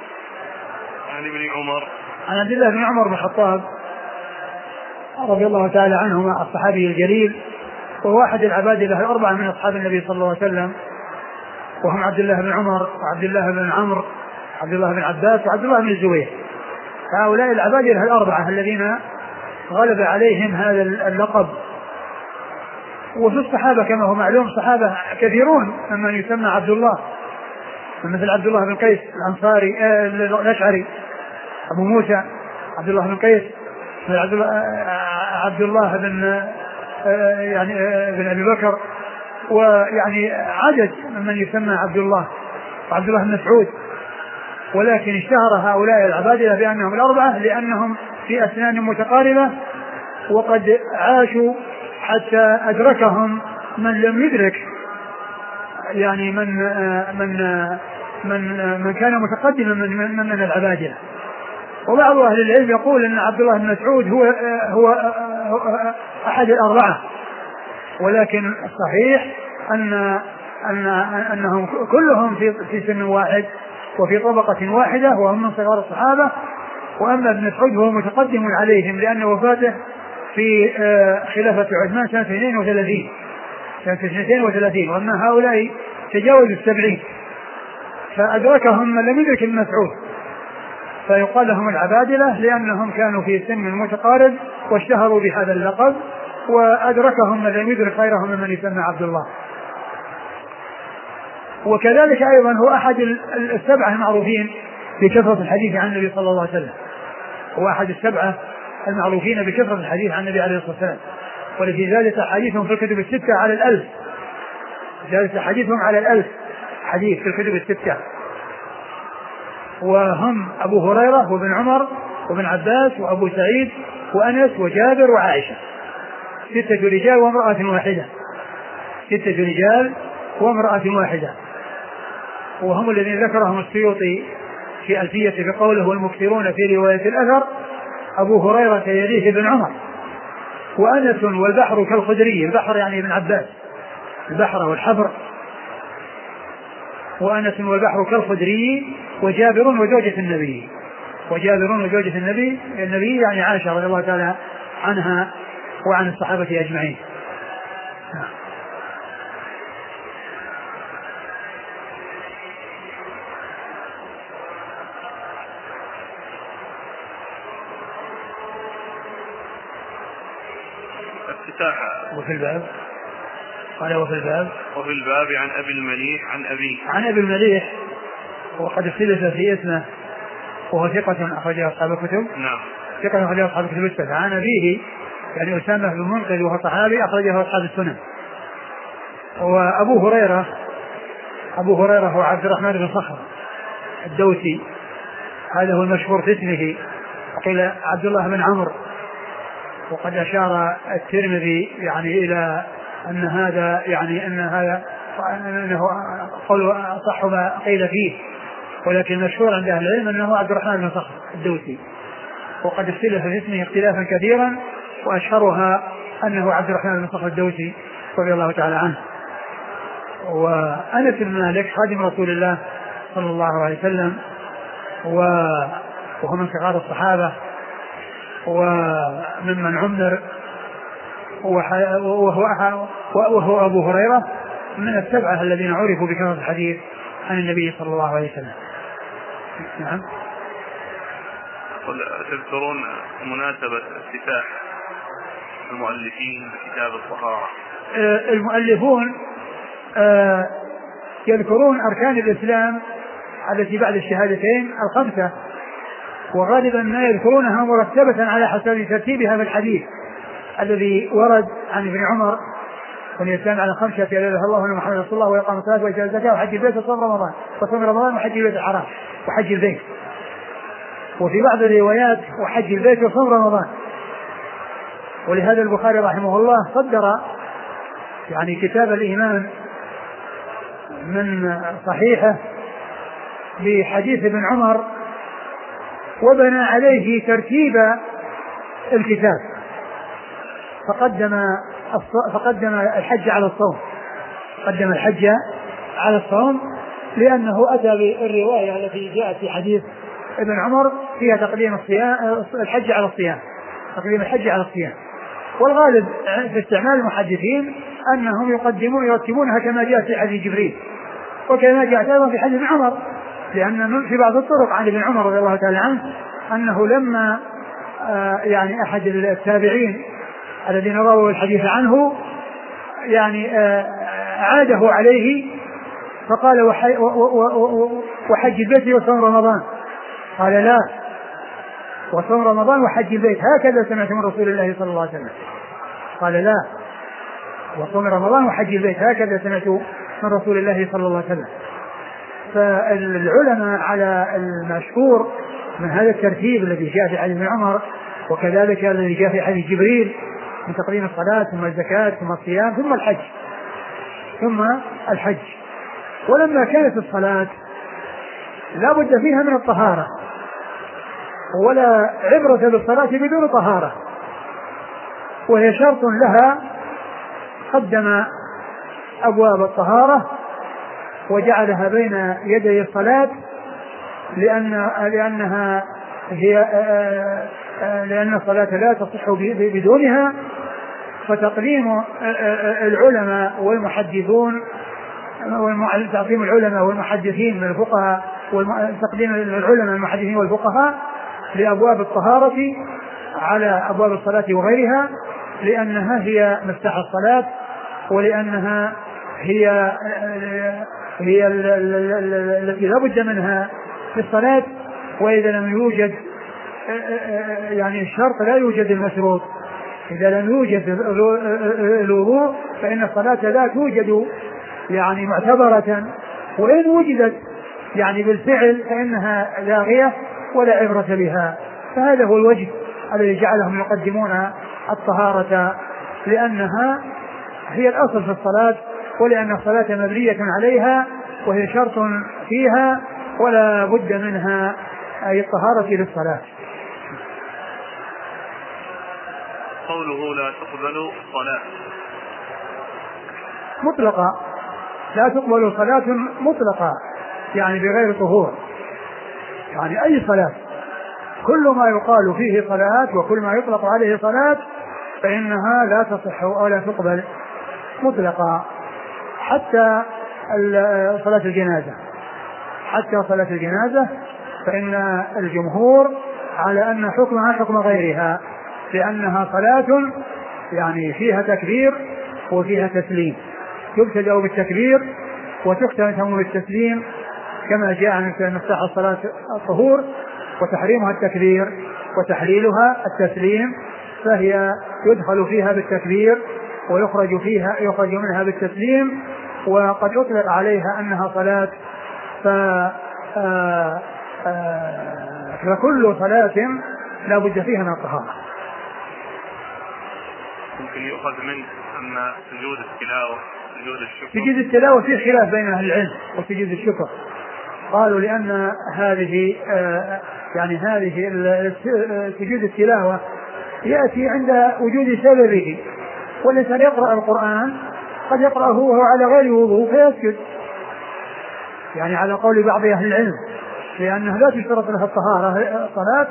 عن عبد الله بن عمر بن الخطاب رضي الله تعالى عنهما الصحابي الجليل، وهو أحد العباد له 4 من أصحاب النبي صلى الله عليه وسلم، وهم عبد الله بن عمر وعبد الله بن عمرو وعبد الله بن عباس وعبد الله بن الزبير. فهؤلاء العباد له 4 الذين غلب عليهم هذا اللقب. وفي الصحابة كما هو معلوم صحابة كثيرون ممن يسمى عبد الله، مثل عبد الله بن قيس الأنصاري الأشعري أبو موسى عبد الله بن قيس، عبد الله بن يعني بن أبي بكر، ويعني عدد من يسمى عبد الله وعبد الله بن مسعود. ولكن اشتهر هؤلاء العبادلة بأنهم الأربعة لأنهم في أسنان متقاربة، وقد عاشوا حتى أدركهم من لم يدرك يعني من كان متقدما من العبادلة. وبعض أهل العلم يقول أن عبد الله بن مسعود هو أحد الأربعة، ولكن الصحيح أنهم كلهم في سن واحد وفي طبقة واحدة وهم من صغار الصحابة. وأما ابن مسعود هو متقدم عليهم لأن وفاته في خلافة عثمان سنة 32، وأما هؤلاء تجاوزوا 70 فأدركهم من لم يدرك ابن مسعود، فيقال لهم العبادلة لأنهم كانوا في سن متقارب واشتهروا بهذا اللقب، وأدركهم من لم يدرك غيرهم ممن يسمى عبد الله. وكذلك أيضا هو أحد السبعة المعروفين بكثرة الحديث عن النبي صلى الله عليه وسلم، هو أحد السبعة المعروفين بكثرة الحديث عن النبي عليه الصلاة والسلام، ولذلك زادت حديثهم في الكتب الستة على 1000، زادت حديثهم على 1000 حديث في الكتب الستة، وهم أبو هريرة وابن عمر وابن عباس وأبو سعيد وأنس وجابر وعائشة، 6 رجال وامرأة واحدة، 6 رجال وامرأة واحدة. وهم الذين ذكرهم السيوطي في ألفية بقوله والمكثرون في رواية الأثر أبو هريرة يليه ابن عمر، وأنس والبحر كالخدري، البحر يعني ابن عباس، البحر والحبر، وأنس والبحر كالخدري، وجابر وزوجة النبي، النبي يعني عائشة رضي الله تعالى عنها وعن الصحابة أجمعين. وفي الباب قال وفي الباب عن أبي المليح عن أبي المليح، وقد اختلف في اسمه، وهو ثقة أخرجه أصحاب الكتب. نعم، ثقة أخرجه أصحاب الكتب الستة. عن أبيه يعني أسامة بن منقذ وهو صحابي أخرجه أصحاب السنن. وأبو هريرة هو عبد الرحمن بن صخر الدوسي، هذا هو المشهور في اسمه، وقيل عبد الله بن عمرو، وقد أشار الترمذي يعني إلى أن هذا يعني أنه قول صح ما قيل فيه، ولكن المشهور عند أهل العلم أنه عبد الرحمن بن صخر الدوسي، وقد اختلف في اسمه اختلافا كثيرا، وأشهرها أنه عبد الرحمن بن صخر الدوسي رضي الله تعالى عنه. وأنس بن مالك خادم رسول الله صلى الله عليه وسلم، وهو من صغار الصحابة وممن عمر، وهو أبو هريرة من السبعة الذين عرفوا بكثرة الحديث عن النبي صلى الله عليه وسلم. نعم. تذكرون مناسبة افتتاح المؤلفين بكتاب الطهارة؟ المؤلفون يذكرون أركان الإسلام التي بعد الشهادتين 5، وغالبا ما يذكرونها مرتبة على حسب ترتيبها في الحديث الذي ورد عن ابن عمر: بني الإسلام على 5 لا إله إلا الله وأن محمدا رسول الله وإقام الصلاة وإيتاء الزكاة وحج البيت وصوم رمضان وحج البيت الحرام وحج البيت. وفي بعض الروايات وحج البيت وصوم رمضان. ولهذا البخاري رحمه الله صدر يعني كتاب الإيمان من صحيحه بحديث ابن عمر، وبنى عليه ترتيب الكتاب، فقدم الحج على الصوم، قدم الحج على الصوم لأنه أتى بالرواية التي جاءت في حديث ابن عمر فيها تقديم الحج على الصيام، تقديم الحج على الصيام. والغالب في استعمال المحدثين أنهم يرتبونها كما جاء في حديث جبريل، وكما جاء أيضا في حديث ابن عمر، لأن في بعض الطرق عن ابن عمر رضي الله تعالى عنه أنه لما يعني أحد التابعين الذين رووا الحديث عنه يعني عاده عليه فقال وحج البيت وصوم رمضان؟ قال لا، وصوم رمضان وحج البيت، هكذا سمعت من رسول الله صلى الله عليه وسلم. قال لا، وصوم رمضان وحج البيت، هكذا سمعت من رسول الله صلى الله عليه وسلم. فالعلماء على المشهور من هذا الترتيب الذي جاء في حديث ابن عمر، وكذلك الذي جاء في حديث جبريل من تقديم الصلاة ثم الزكاة ثم الصيام ثم الحج. ولما كانت الصلاة لا بد فيها من الطهارة، ولا عبرة بالصلاة بدون طهارة، وهي شرط لها، قدم أبواب الطهارة وجعلها بين يدي الصلاة لأن الصلاة لا تصح بدونها. فتقديم العلماء والمحدثون، تقديم العلماء والمحدثين من الفقهاء، تقديم العلماء والمحدثين والفقهاء لأبواب الطهارة على أبواب الصلاة وغيرها، لأنها هي مفتاح الصلاة، ولأنها هي التي لا بد منها في الصلاة. وإذا لم يوجد يعني الشرط لا يوجد المشروط، إذا لم يوجد الوضوء فإن الصلاة لا توجد يعني معتبرة، وإن وجدت يعني بالفعل فإنها لاغية ولا عبرة بها. فهذا هو الوجه الذي جعلهم يقدمون الطهارة، لأنها هي الأصل في الصلاة، ولأن الصلاة مبنية عليها وهي شرط فيها ولا بد منها، أي الطهارة للصلاة. قوله لا تقبل صلاة مطلقة، لا تقبل صلاة مطلقة يعني بغير طهور، يعني أي صلاة، كل ما يقال فيه صلاة وكل ما يطلق عليه صلاة فإنها لا تصح ولا تقبل مطلقة. حتى صلاة الجنازة، فإن الجمهور على أن حكمها حكم غيرها، لأنها صلاة يعني فيها تكبير وفيها تسليم، تبتدأ بالتكبير وتختم بالتسليم، كما جاء من مفتاح الصلاة الطهور، وتحريمها التكبير وتحليلها التسليم، فهي يدخل فيها بالتكبير يخرج منها بالتسليم. وقد أطلق عليها أنها صلاة، فكل صلاة لا بد فيها من الطهارة. ممكن يؤخذ منه أن سجود التلاوة، سجود التلاوة فيه خلاف بين أهل العلم، وسجود الشكر قالوا لأن هذه سجود التلاوة يأتي عند وجود سببه، والإنسان يقرأ القرآن قد يقرأه وهو على غير وضوء فيسجد، يعني على قول بعض أهل العلم، لأنه لا تشترط لها الصلاة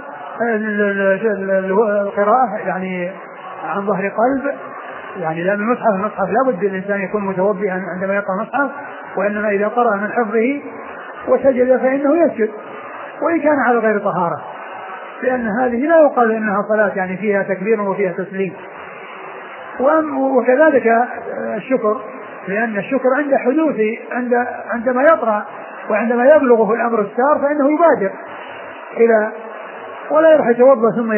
القراءة يعني عن ظهر قلب، يعني لأن المصحف لا بد الإنسان يكون متوضئا عندما يقرأ المصحف، وإنما إذا قرأ من حفظه وسجد فإنه يسجد وإن كان على غير طهارة، لأن هذه لا يقال إنها صلاة يعني فيها تكبير وفيها تسليم. وكذلك الشكر، لأن الشكر عند حدوثه عندما يطرأ وعندما يبلغه الأمر السار فإنه يبادر ولا يروح يتوضأ ثم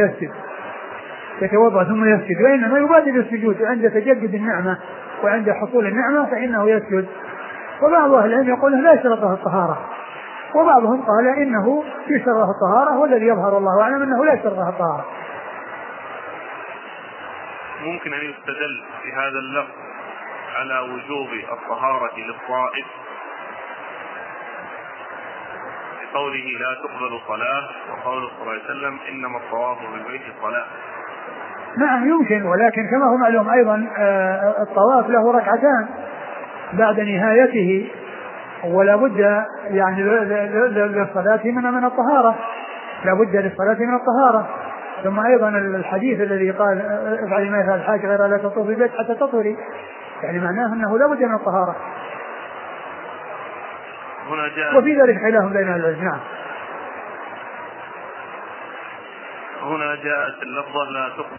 يسجد، وإنما يبادر السجود عند تجدد النعمة وعند حصول النعمة فإنه يسجد. وبعض أهل العلم يقول لا يشترطها الطهارة، وبعضهم قال إنه يشترطها الطهارة، والذي يظهر الله أعلم أنه لا يشترطها الطهارة. ممكن أن يستدل في هذا اللفظ على وجوب الطهارة للطائف بقوله لا تقبل صلاة، وقوله صلى الله عليه وسلم إنما الطواف بالبيت صلاة. نعم يمكن، ولكن كما هو معلوم أيضا الطواف له ركعتان بعد نهايته، ولا بد يعني للصلاة من الطهارة، لا بد للصلاة من الطهارة. ثم أيضا الحديث الذي قال افعلي ما يفعل الحاج غير لا تطوفي البيت حتى تطهري، يعني معناه أنه لا بد من الطهارة. وفي ذلك خلاف بين العلماء. نعم. هنا جاءت اللفظة لا تقبل،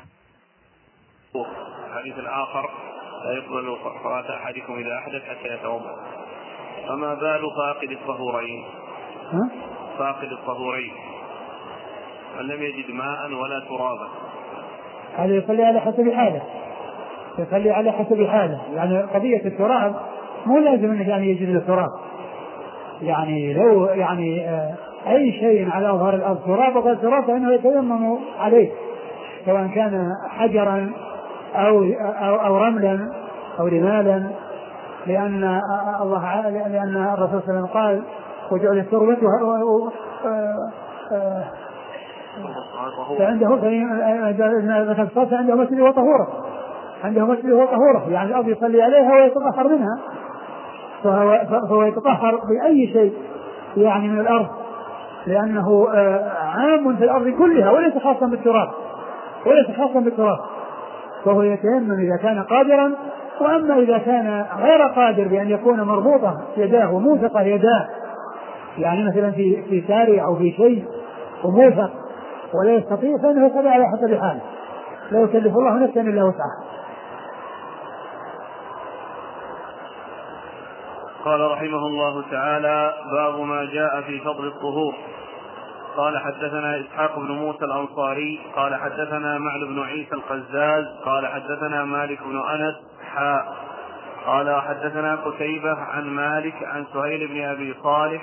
الحديث الآخر لا يقبل صلاة أحدكم إذا أحدث حتى يتوضأ. فما بال فاقد الطهورين؟ فاقد الطهورين من لم يجد ماء ولا ترابا، هذا يصلي على حسب حاله، يصلي على حسب حاله. يعني قضية التراب مو لازم انه يعني يجد التراب، يعني لو يعني اي شيء على ظهر الارض تراب وغير تراب فانه يتيمم عليه، سواء كان حجرا او رملا او رمالا، لان الرسول صلى الله عليه وسلم قال وجعل التربة فعنده عنده مسجد وطهوره، عنده مسجد وطهوره، يعني الأرض يصلي عليها ويتطهر منها، فهو يتطهر بأي شيء يعني من الأرض، لأنه عام في الأرض كلها وليس خاصا بالتراب، فهو يتيمم إذا كان قادرا. وأما إذا كان غير قادر بأن يكون مربوطة يداه وموثقة يداه، يعني مثلا في ساري أو في شيء وموثق ولا يستطيع، فإنه يصلي على حسب حاله، لا يكلف الله نفسا إلا وسعها. قال رحمه الله تعالى: باب ما جاء في فضل الطهور. قال حدثنا إسحاق بن موسى الأنصاري قال حدثنا معل بن عيسى القزاز قال حدثنا مالك بن أنس قال حدثنا قتيبة عن مالك عن سهيل بن أبي صالح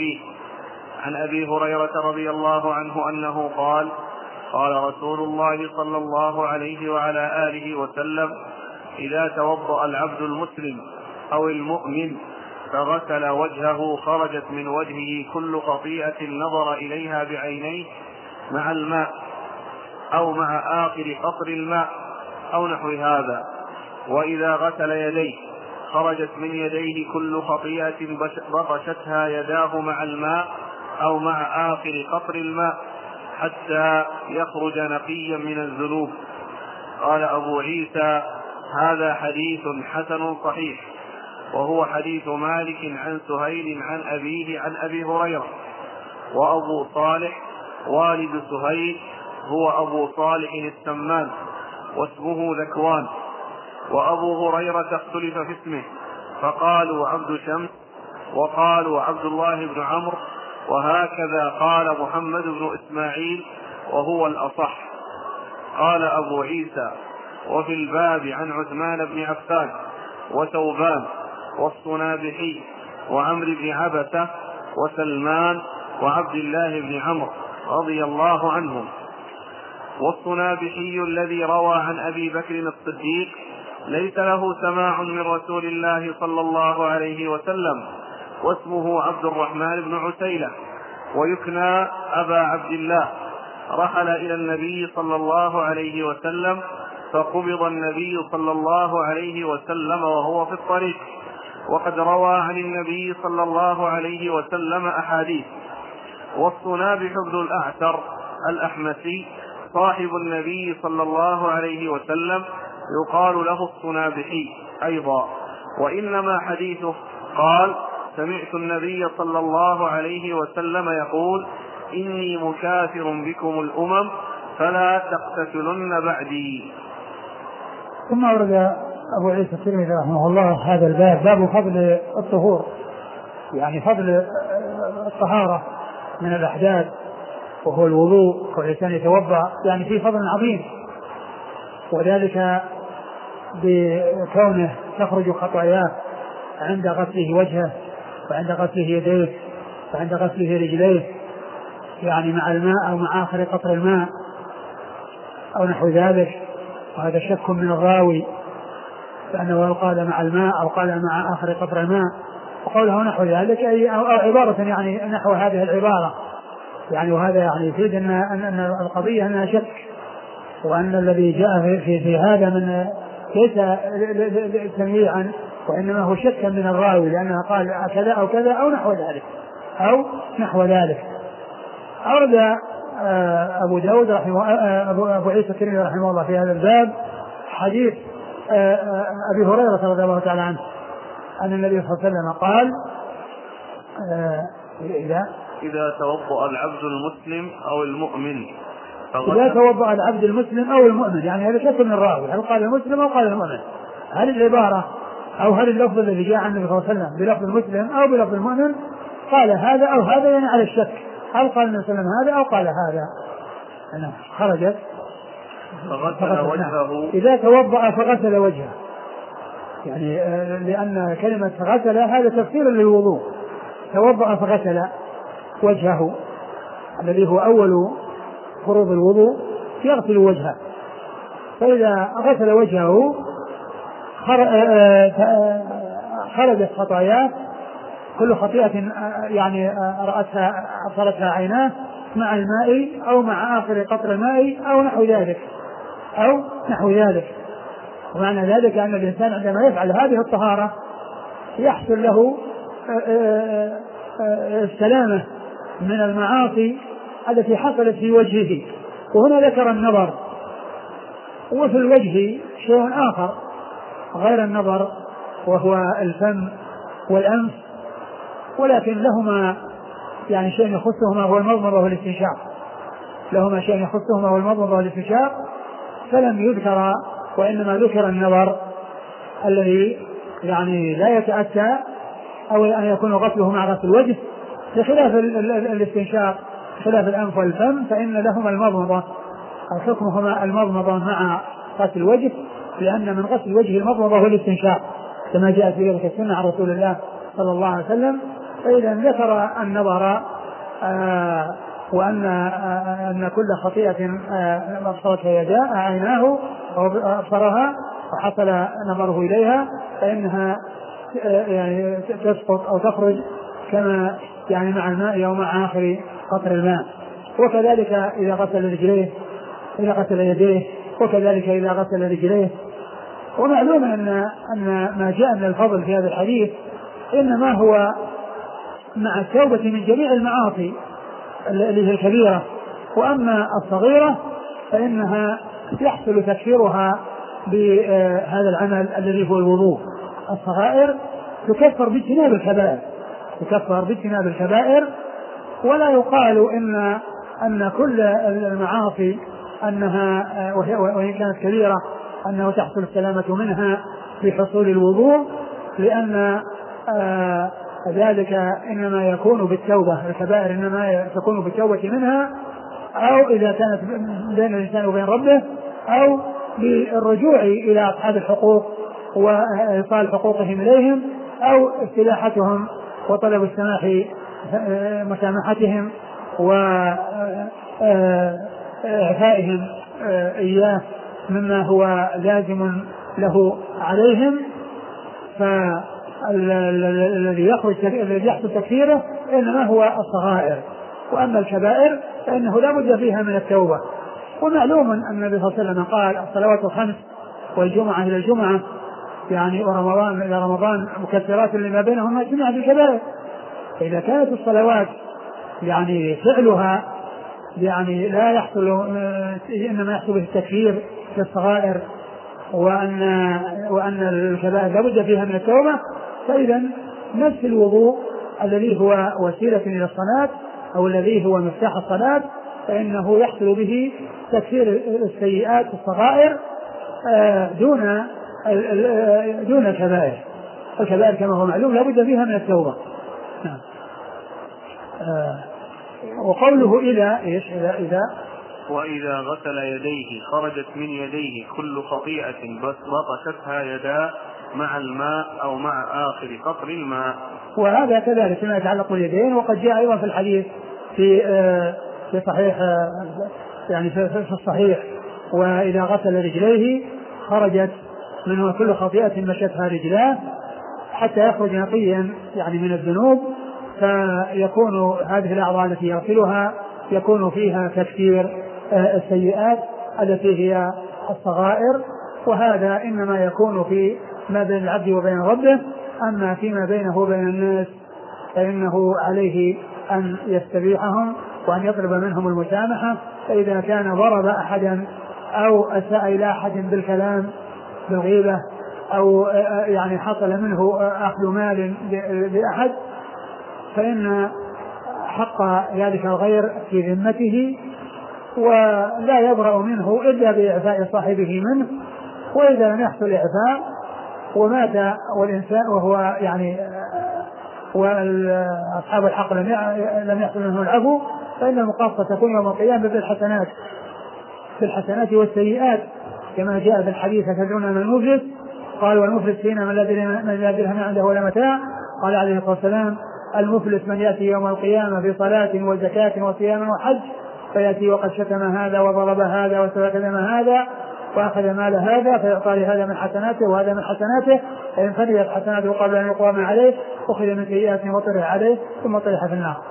عن أبي هريرة رضي الله عنه أنه قال: قال رسول الله صلى الله عليه وعلى آله وسلم: إذا توضأ العبد المسلم أو المؤمن فغسل وجهه خرجت من وجهه كل خطيئة نظر إليها بعينيه مع الماء أو مع آخر قطر الماء أو نحو هذا. وإذا غسل يديه خرجت من يديه كل خطيئة بطشتها يداه مع الماء أو مع آخر قطر الماء حتى يخرج نقيا من الذنوب. قال أبو عيسى: هذا حديث حسن صحيح، وهو حديث مالك عن سهيل عن أبيه عن أبي هريرة. وأبو صالح والد سهيل هو أبو صالح السمان واسمه ذكوان. وأبو هريرة اختلف في اسمه، فقالوا عبد شمس وقالوا عبد الله بن عمرو، وهكذا قال محمد بن إسماعيل وهو الأصح. قال أبو عيسى: وفي الباب عن عثمان بن عفان وثوبان والصنابحي وعمرو بن عبسة وسلمان وعبد الله بن عمرو رضي الله عنهم. والصنابحي الذي روى عن أبي بكر الصديق ليس له سماع من رسول الله صلى الله عليه وسلم، واسمه عبد الرحمن بن عتيلة ويكنى أبا عبد الله. رحل إلى النبي صلى الله عليه وسلم فقبض النبي صلى الله عليه وسلم وهو في الطريق، وقد روى عن النبي صلى الله عليه وسلم أحاديث. والصنابح بن الأعتر الأحمسي صاحب النبي صلى الله عليه وسلم يقال له الصنابحي أيضا، وإنما حديثه قال: سمعت النبي صلى الله عليه وسلم يقول: إني مكافر بكم الأمم فلا تقتتلن بعدي. ثم ورد أبو عيسى الترمذي رحمه الله هذا الباب، باب فضل الطهور، يعني فضل الطهارة من الأحداث وهو الوضوء، والإنسان يتوضأ، يعني فيه فضل عظيم، وذلك بكونه تخرج خطاياه عند غسله وجهه وعند غسله يديه وعند غسله رجليه، يعني مع الماء أو مع آخر قطر الماء أو نحو ذلك. وهذا شك من الراوي فأنه قال مع الماء أو قال مع آخر قطر الماء، وقوله نحو ذلك أو عبارة يعني نحو هذه العبارة، يعني وهذا يعني يفيد أن القضية أنها شك، وأن الذي جاء في هذا من ليس تمييعا، وإنما هو شك من الراوي، لأنه قال كذا أو كذا أو نحو ذلك. أورد أبو داود أبو عيسى الترمذي رحمه الله في هذا الباب حديث أبي هريرة رضي الله تعالى عنه أن النبي صلى الله عليه وسلم قال: إذا توضأ العبد المسلم أو المؤمن، إذا توضأ العبد المسلم أو المؤمن، يعني هذا شك من الراوي، هل قال المسلم أو قال المؤمن؟ هل العبارة أو هل اللفظ الذي جاء عن النبي صلى الله عليه وسلم بلفظ المسلم أو بلفظ المؤمن قال هذا أو هذا، يعني على الشك هل قال النبي صلى الله عليه وسلم هذا أو قال هذا. خرجت فغسل وجهه. إذا توضأ فغسل وجهه، يعني لأن كلمة غسل هذا تفسير للوضوء. توضأ فغسل وجهه الذي هو أول فروض الوضوء، يغسل وجهه. فإذا غسل وجهه خرجت خطاياه، كل خطيئة يعني رأتها أبصرتها عيناه مع الماء أو مع آخر قطر الماء أو نحو ذلك. ومعنى ذلك أن الإنسان عندما يفعل هذه الطهارة يحصل له السلامة من المعاصي التي حصلت في وجهه. وهنا ذكر النظر، وفي الوجه شيء آخر غير النظر وهو الفم والأنف، ولكن لهما يعني شيء يخصهما هو المضمضة والاستنشاق، لهما شيء يخصهما هو المضمضة والاستنشاق، فلم يذكر، وإنما ذكر النظر الذي يعني لا يتأتى أو أن يكون غسله مع غسل الوجه، بخلاف الاستنشاق خلاف الأنف والفم فإن لهما المضمضة أو حكمهما المضمضة مع غسل الوجه، لأن من غسل الوجه المضمضة والاستنشاق كما جاء في ذلك السنة عن رسول الله صلى الله عليه وسلم. فإذا ذكر النظر وأن كل خطيئة أبصرتها يداه عيناه أو أبصرها وحصل نظره إليها فإنها يعني تسقط أو تخرج كما يعني مع الماء أو مع آخر قطر الماء. وكذلك إذا غسل رجليه، إذا غسل يديه، وكذلك إذا غسل رجليه. ومعلوم أن ما جاء من الفضل في هذا الحديث إنما هو مع التوبة من جميع المعاصي اللي هي الكبيرة، وأما الصغيرة فإنها يحصل تكفيرها بهذا العمل الذي هو الوضوء. الصغائر تكفر باجتناب الكبائر، تكفر باجتناب الكبائر، ولا يقال أن كل المعاصي أنها وإن كانت كبيرة أنه تحصل السلامة منها بحصول الوضوء، لأن ذلك إنما يكون بالتوبة. الكبائر إنما تكون بالتوبة منها، أو إذا كانت بين الإنسان وبين ربه، أو بالرجوع إلى أصحاب الحقوق وإيصال حقوقهم إليهم، أو استباحتهم وطلب السماح مسامحتهم وإعفائهم إياه مما هو لازم له عليهم. فالذي يحصل تكفيره إنما هو الصغائر، وأما الكبائر فإنه لا بد فيها من التوبة. ومعلوم أن النبي صلى الله عليه وسلم قال الصلوات الخمس والجمعة إلى الجمعة يعني ورمضان إلى رمضان مكفرات لما بينهما جميعا بالكبائر. فإذا كانت الصلوات يعني فعلها يعني لا يحصل، إنما يحصل به التكفير للصغائر، وأن الكبائر لا بد فيها من التوبة، فإذا نفس الوضوء الذي هو وسيلة إلى الصلاة أو الذي هو مفتاح الصلاة فإنه يحصل به تكفير السيئات الصغائر دون الكبائر. الكبائر كما هو معلوم لا بد فيها من التوبة. وقوله إذا إيش إذا وإذا غسل يديه خرجت من يديه كل خطيئة بطشتها يداه مع الماء أو مع آخر قطر الماء. وهذا كذلك فيما يتعلق باليدين، وقد جاء أيضا في الحديث في صحيح يعني في الصحيح وإذا غسل رجليه خرجت منه كل خطيئة مشتها رجلاه حتى يخرج نقيا يعني من الذنوب، فيكون هذه الأعضاء التي يغسلها يكون فيها تكفير السيئات التي هي الصغائر، وهذا إنما يكون في ما بين العبد وبين ربه. أما فيما بينه وبين الناس فإنه عليه أن يستبيحهم وأن يطلب منهم المسامحة. فإذا كان ضرب أحدا أو أساء إلى أحد بالكلام بالغيبة أو يعني حصل منه أخذ مال لأحد فإن حق ذلك الغير في ذمته ولا يبرأ منه إلا بإعفاء صاحبه منه، وإذا لم يحصل إعفاء ومات والإنسان وهو يعني وأصحاب الحق لم يحصل منه العفو، فإن المقاصة تكون يوم القيامة بالحسنات والسيئات، كما جاء في الحديث: تدعون من المفلس؟ قال: والمفلس فينا من لا درهم عنده ولا متاع. قال عليه الصلاة والسلام: المفلس من يأتي يوم القيامة بصلاة وزكاة وصيام وحج، فيأتي وقد شتم هذا وضرب هذا وسفك دم هذا وأخذ مال هذا، فيعطى لهذا من حسناته وهذا من حسناته، فإن فنيت حسناته قبل أن يقام عليه أخذ من سيئاته وطرح عليه ثم طرح في النار.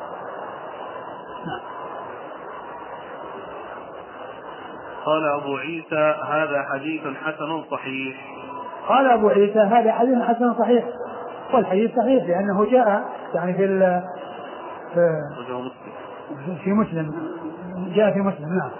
قال أبو عيسى: هذا حديث حسن صحيح. قال أبو عيسى: هذا حديث حسن صحيح. والحديث صحيح لأنه جاء يعني في مسلم، جاء في مسلم. نعم.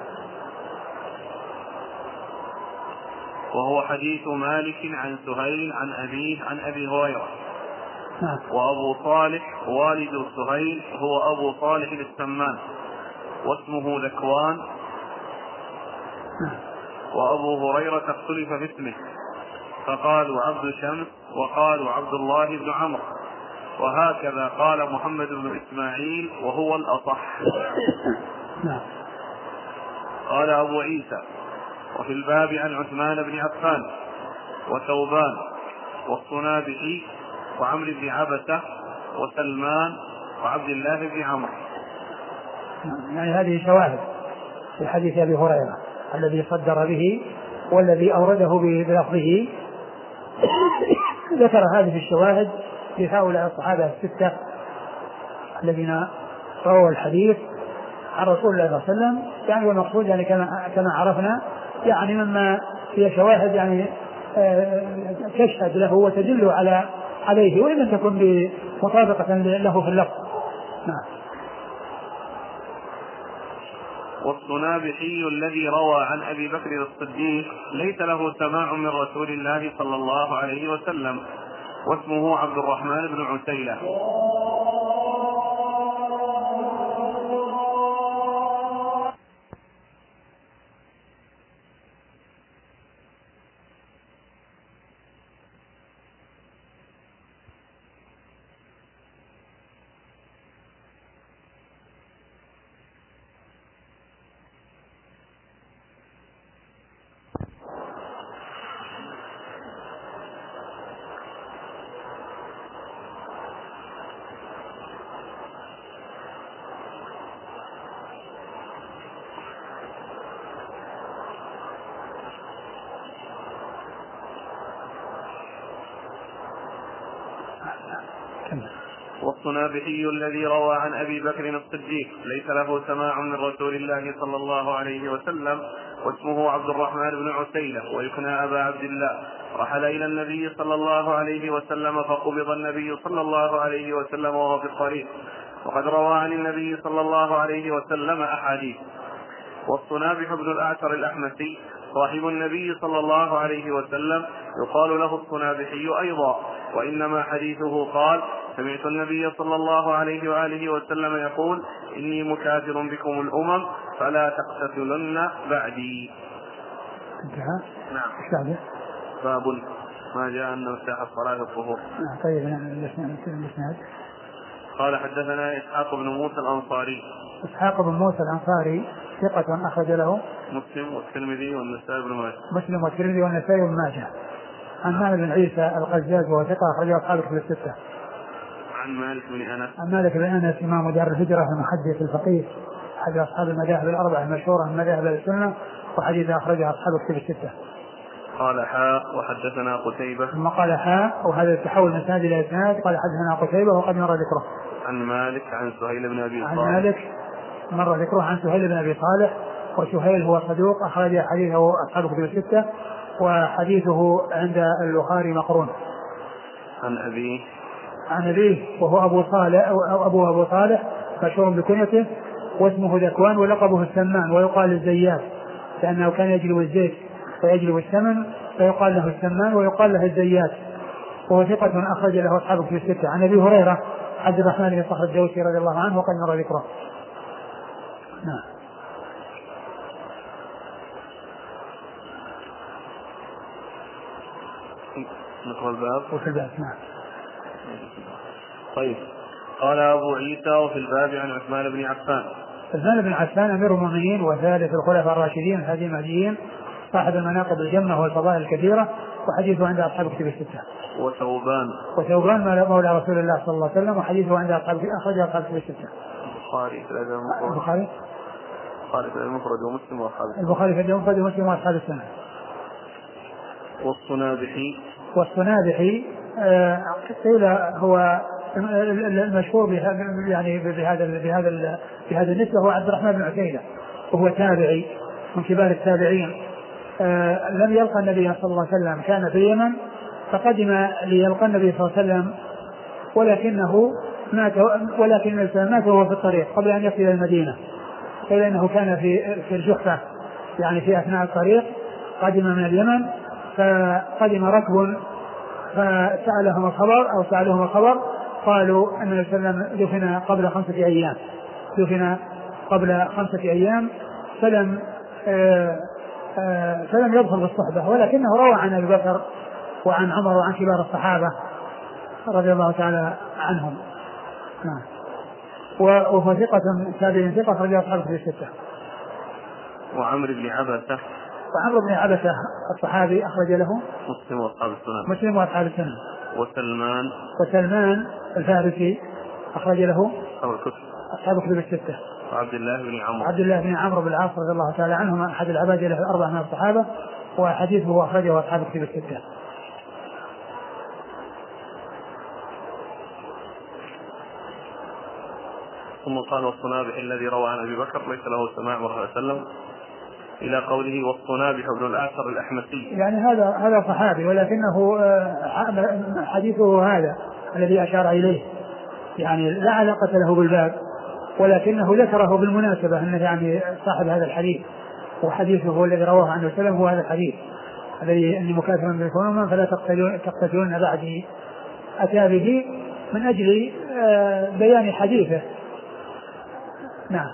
وهو حديث مالك عن سهيل عن أبيه عن أبي هريرة. نعم. وأبو صالح والد سهيل هو أبو صالح السمان واسمه ذكوان. نعم. وأبو هريرة اختلف في اسمه، فقالوا عبد شمس وقالوا عبد الله بن عمرو، وهكذا قال محمد بن إسماعيل وهو الأصح. نعم. قال أبو عيسى: وفي الباب عن عثمان بن عفان وثوبان والصنابحي وعمرو بن عبسة وسلمان وعبد الله بن عمرو. يعني هذه شواهد في حديث أبي هريرة الذي صدر به والذي أورده بلفظه. ذكر هذه الشواهد لهؤلاء الصحابة الستة الذين رووا الحديث عن رسول الله صلى الله عليه وسلم. يعني والمقصود يعني كما عرفنا يعني مما هي شواهد يعني تشهد له وتدل عليه وإن لم تكن بمطابقة له في اللفظ. نعم. والصنابحي الذي روى عن أبي بكر الصديق ليس له سماع من رسول الله صلى الله عليه وسلم، واسمه عبد الرحمن بن عتيلة. والصنابحي الذي روى عن أبي بكر الصديق ليس له سماع من رسول الله صلى الله عليه وسلم، واسمه عبد الرحمن بن عتيلة ويكنى أبا عبد الله. رحل إلى النبي صلى الله عليه وسلم فقبض النبي صلى الله عليه وسلم وهو في الطريق، وقد روى عن النبي صلى الله عليه وسلم أحاديث. والصنابح بن الأعتر الأحمسي صاحب النبي صلى الله عليه وسلم يقال له الصنابحي أيضا، وإنما حديثه قال: سمعت النبي صلى الله عليه وآله وسلم يقول: إني مكاثر بكم الأمم فلا تقتتلن بعدي. انتهى. نعم. باب ما جاء أن مفتاح الصلاة الظهور. طيب. قال: حدثنا إسحاق بن موسى الأنصاري. إسحاق بن موسى الأنصاري ثقة أخرج له مسلم والترمذي والنسائي بن ماجه. مسلم والترمذي والنسائي بن ماجه. عن مالك بن عيسى القزاز وهو ثقة أخرجه أصحاب الكتب الستة. عن مالك بن أنس. عن مالك بن أنس إمام دار الهجرة المحدث الفقيه أحد أصحاب المذاهب الأربعة المشهورة من مذاهب السنة، وحديث أخرجه أصحاب الكتب الستة. قال: حاء وحدثنا قتيبة. ثم قال: حاء، وهذا التحول من إسناد إلى إسناد. قال: حدثنا قتيبة وقد مر ذكره. عن مالك عن سهيل بن أبي صالح. عن مالك مر ذكره عن سهيل بن أبي صالح، وسهيل هو صدوق أخرج حديثه أصحاب الكتب الستة، وحديثه عند البخاري مقرون. عن أبيه. عن أبيه وهو أبو صالح مشهور بكنيته، واسمه ذكوان ولقبه السمان، ويقال الزيات لأنه كان يجلب الزيت ويجلب السمن، فيقال له السمان ويقال له الزيات، وهو ثقة أخرج له أصحاب الكتب الستة. عن أبي هريرة عبد الرحمن بن صخر الدوسي رضي الله عنه وقد مر ذكره. نعم. نقرأ الباب. وفي الباب. نعم. طيب. قال أبو عيسى وفي الباب عن عثمان بن عفان. عثمان بن عفان أمير المؤمنين وثالث الخلفاء الراشدين الهادي المهديين صاحب المناقب الجمة والفضائل الكثيرة وحديثه عند أصحاب الكتب الستة. وثوبان مولى رسول الله صلى الله عليه وسلم وحديثه عند أصحاب الكتب الستة. البخاري في المفرد ومسلم وأصحاب السنة. البخاري في المفرد ومسلم وأصحاب السنة. والصنابحي قيل هو المشهور يعني بهذا النسبة هو عبد الرحمن بن عتيبة وهو تابعي من كبار التابعين. لم يلقى النبي صلى الله عليه وسلم كان في اليمن فقدم ليلقى النبي صلى الله عليه وسلم ولكن مات وهو في الطريق قبل أن يصل إلى المدينة. قيل إنه كان في الجحفة يعني في أثناء الطريق قدم من اليمن فقدم ركب فسألهم الخبر قالوا أن النبي صلى الله عليه وسلم دفن قبل 5 أيام فلم يدخل في الصحبة ولكنه روى عن أبي بكر وعن عمر وعن كبار الصحابة رضي الله تعالى عنهم. نعم. وهو ثقة تابعين ثقة رضي الله عنه في الستة. وعمرو بن عبسة الصحابي أخرج له مسلم وأصحاب السنة. وسلمان الفارسي أخرج له أصحاب الكتب الستة. وعبد الله بن عمرو بن العاص رضي الله تعالى عنهما أحد العباد له 4 من الصحابة وحديثه أخرجه أصحاب الكتب الستة. ثم قال والصنابح الذي روى عن أبي بكر ليس له سماع صلى الله عليه وسلم إلى قوله والصنابح ابن الآثر الأحمسي. يعني هذا صحابي ولكنه حديثه هذا الذي أشار إليه يعني لا علاقة له بالباب ولكنه ذكره بالمناسبة أنه يعني صاحب هذا الحديث وحديثه هو الذي رواه عنه وسلم هو هذا الحديث الذي أني مكاثرا بكم فلا تقتتلون بعدي أتى به من أجل بيان حديثه. نعم.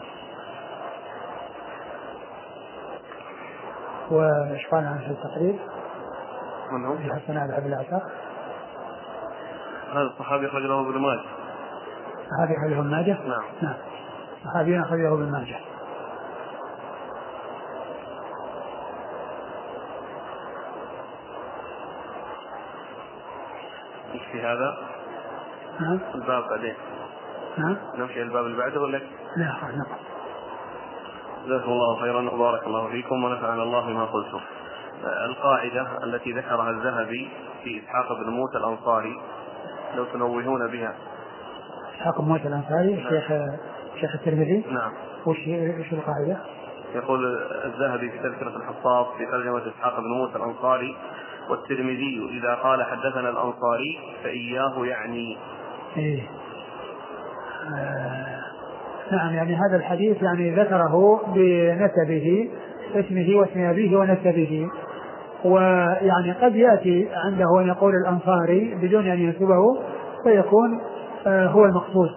وإيش قال عن التقريب من هو؟ حسن بن العساق. هذا الصحابي أخرج له ابن ماجه. صحابي أخرجه ابن ماجه. نعم. صحابي أخرجه ابن ماجه. نمشي هذا. نعم. الباب بعدين. نعم. نمشي الباب اللي بعده ولا؟ لا نعم. جزاكم الله خيرا وبارك الله فيكم ونفعنا الله بما قلتم. القاعدة التي ذكرها الذهبي في إسحاق بن موسى الأنصاري لو تنوهون بها. إسحاق بن موسى الأنصاري شيخ الترمذي. نعم. وش القاعدة؟ يقول الذهبي في تذكرة الحفاظ في ترجمة إسحاق بن موسى الأنصاري والترمذي إذا قال حدثنا الأنصاري فإياه يعني. نعم يعني هذا الحديث يعني ذكره بنسبه اسمه واسم أبيه ونسبه ويعني قد يأتي عنده أن يقول الأنصاري بدون أن ينسبه فيكون هو المقصود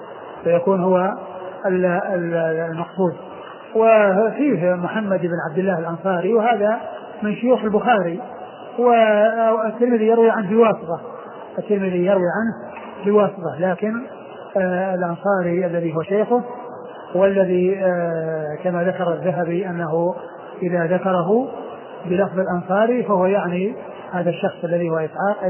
المقصود وفيه محمد بن عبد الله الأنصاري وهذا من شيوخ البخاري والترمذي يروي عنه بواسطة لكن الأنصاري الذي هو شيخه والذي كما ذكر الذهبي أنه إذا ذكره بلفظ الأنصاري فهو يعني هذا الشخص الذي هو إسحاق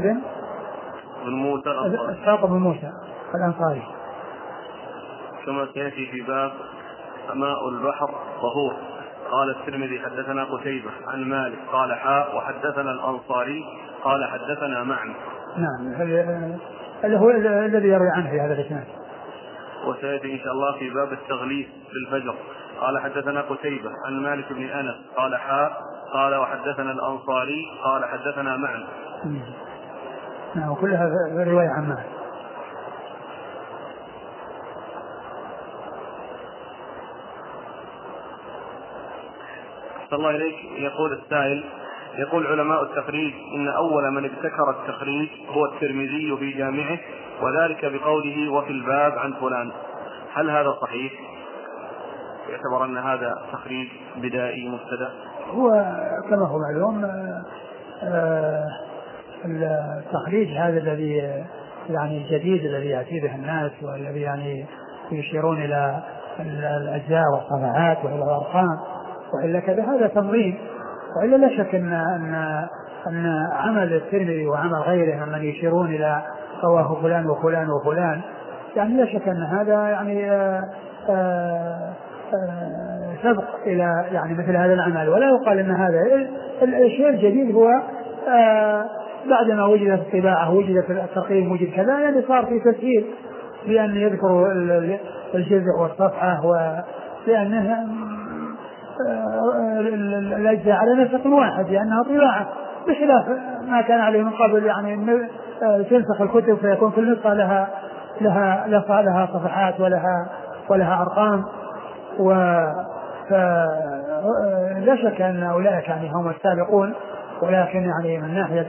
بن موسى الأنصاري. كما سيأتي في باب ماء البحر طهور. قال الترمذي حدثنا قتيبة عن مالك قال حاء وحدثنا الأنصاري قال حدثنا معن. نعم اللي هو الذي يروي عنه في هذا الإسناد. وسيأتي إن شاء الله في باب التغليس بالفجر. قال حدثنا قتيبة عن مالك بن أنس قال حاء قال وحدثنا الأنصاري قال حدثنا معن. نعم وكلها رواية عن مالك. صلى الله إليك. يقول السائل يقول علماء التخريج إن أول من ابتكر التخريج هو الترمذي في جامعه وذلك بقوله وفي الباب عن فلان. هل هذا صحيح؟ يعتبر أن هذا تخريج بدائي مبتدأ. هو كما هو معلوم التخريج هذا الذي يعني الجديد الذي يأتي به الناس والذي يعني يشيرون إلى الأجزاء والصفحات وإلى الأرقام وإلا كذا هذا تنظيم. وإلا لا شك أن عمل الترمذي وعمل غيره من يشيرون إلى رواه فلان وفلان وفلان يعني لا شك أن هذا يعني سبق إلى يعني مثل هذا العمل. ولا يقال أن هذا الشيء الجديد هو بعدما وجدت الطباعة وجدت التقييم وجد كذا يعني صار في تسهيل بأن يذكروا الجزء والصفحة ولأنها الأجزاء على نسق واحد لأنها طباعة بخلاف ما كان عليه من قبل يعني تنسخ الكتب فيكون كل نسخة لها صفحات ولها أرقام. لا شك أن أولئك يعني هم السابقون ولكن يعني من ناحية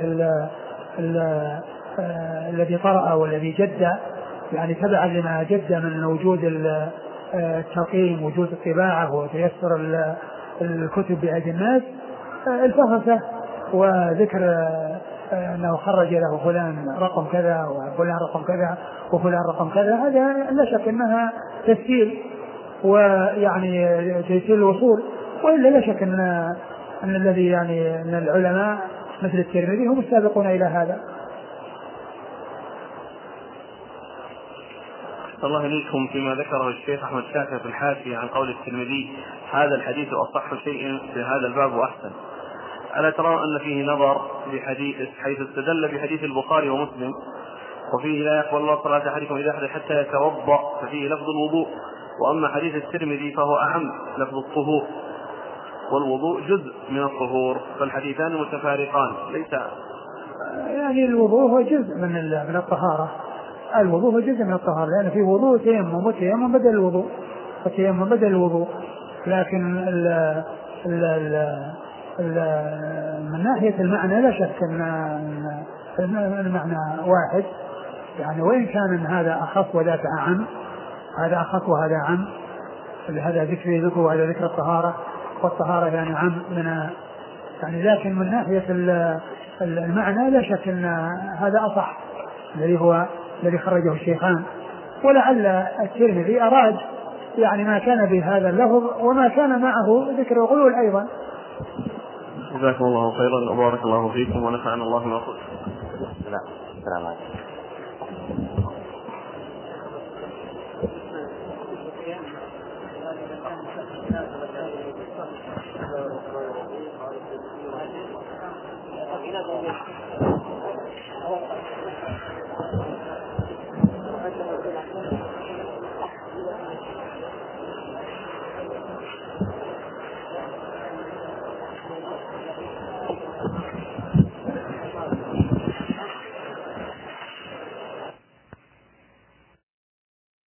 الذي قرأ والذي جد يعني تبعا لما جد من وجود التقييم وجود الطباعة وتيسر الكتب بأيدي الناس الفهرسة وذكر أنه خرج له فلان رقم كذا وفلان رقم كذا وفلان رقم كذا هذا لا شك أنها تسهيل ويعني تيسير الوصول. وإلا لا شك أن الذي يعني أن العلماء مثل الترمذي هم السابقون إلى هذا. الله إليكم فيما ذكره الشيخ أحمد شاكر في الحاشية عن قول الترمذي هذا الحديث أصح شيء في هذا الباب وأحسن. ألا ترى أن فيه نظر بحديث حيث استدل بحديث البخاري ومسلم وفيه لا يقبل الله صلاة أحدكم إذا أحد حتى يتوضأ ففيه لفظ الوضوء وأما حديث الترمذي فهو أعم لفظ الطهور والوضوء جزء من الطهور فالحديثان متفارقان ليس يعني الوضوء هو جزء من الطهارة. الوضوء هو جزء من الطهارة لأن في وضوء تيمم وتيمم بدل الوضوء وتيمم بدل الوضوء لكن من ناحية المعنى لا شك أن المعنى واحد يعني وإن كان هذا أخف وذاك أعم هذا أخف وهذا عم هذا ذكر وهذا ذكر الطهارة والطهارة يعني عم من يعني لكن من ناحية المعنى لا شك أن هذا أصح الذي خرجه الشيخان. ولعل الترمذي أراد يعني ما كان بهذا اللفظ وما كان معه ذكر الغلول أيضا. جزاكم الله خيرا وبارك الله فيكم ونفعنا الله ما قلت. السلام عليكم. Gracias.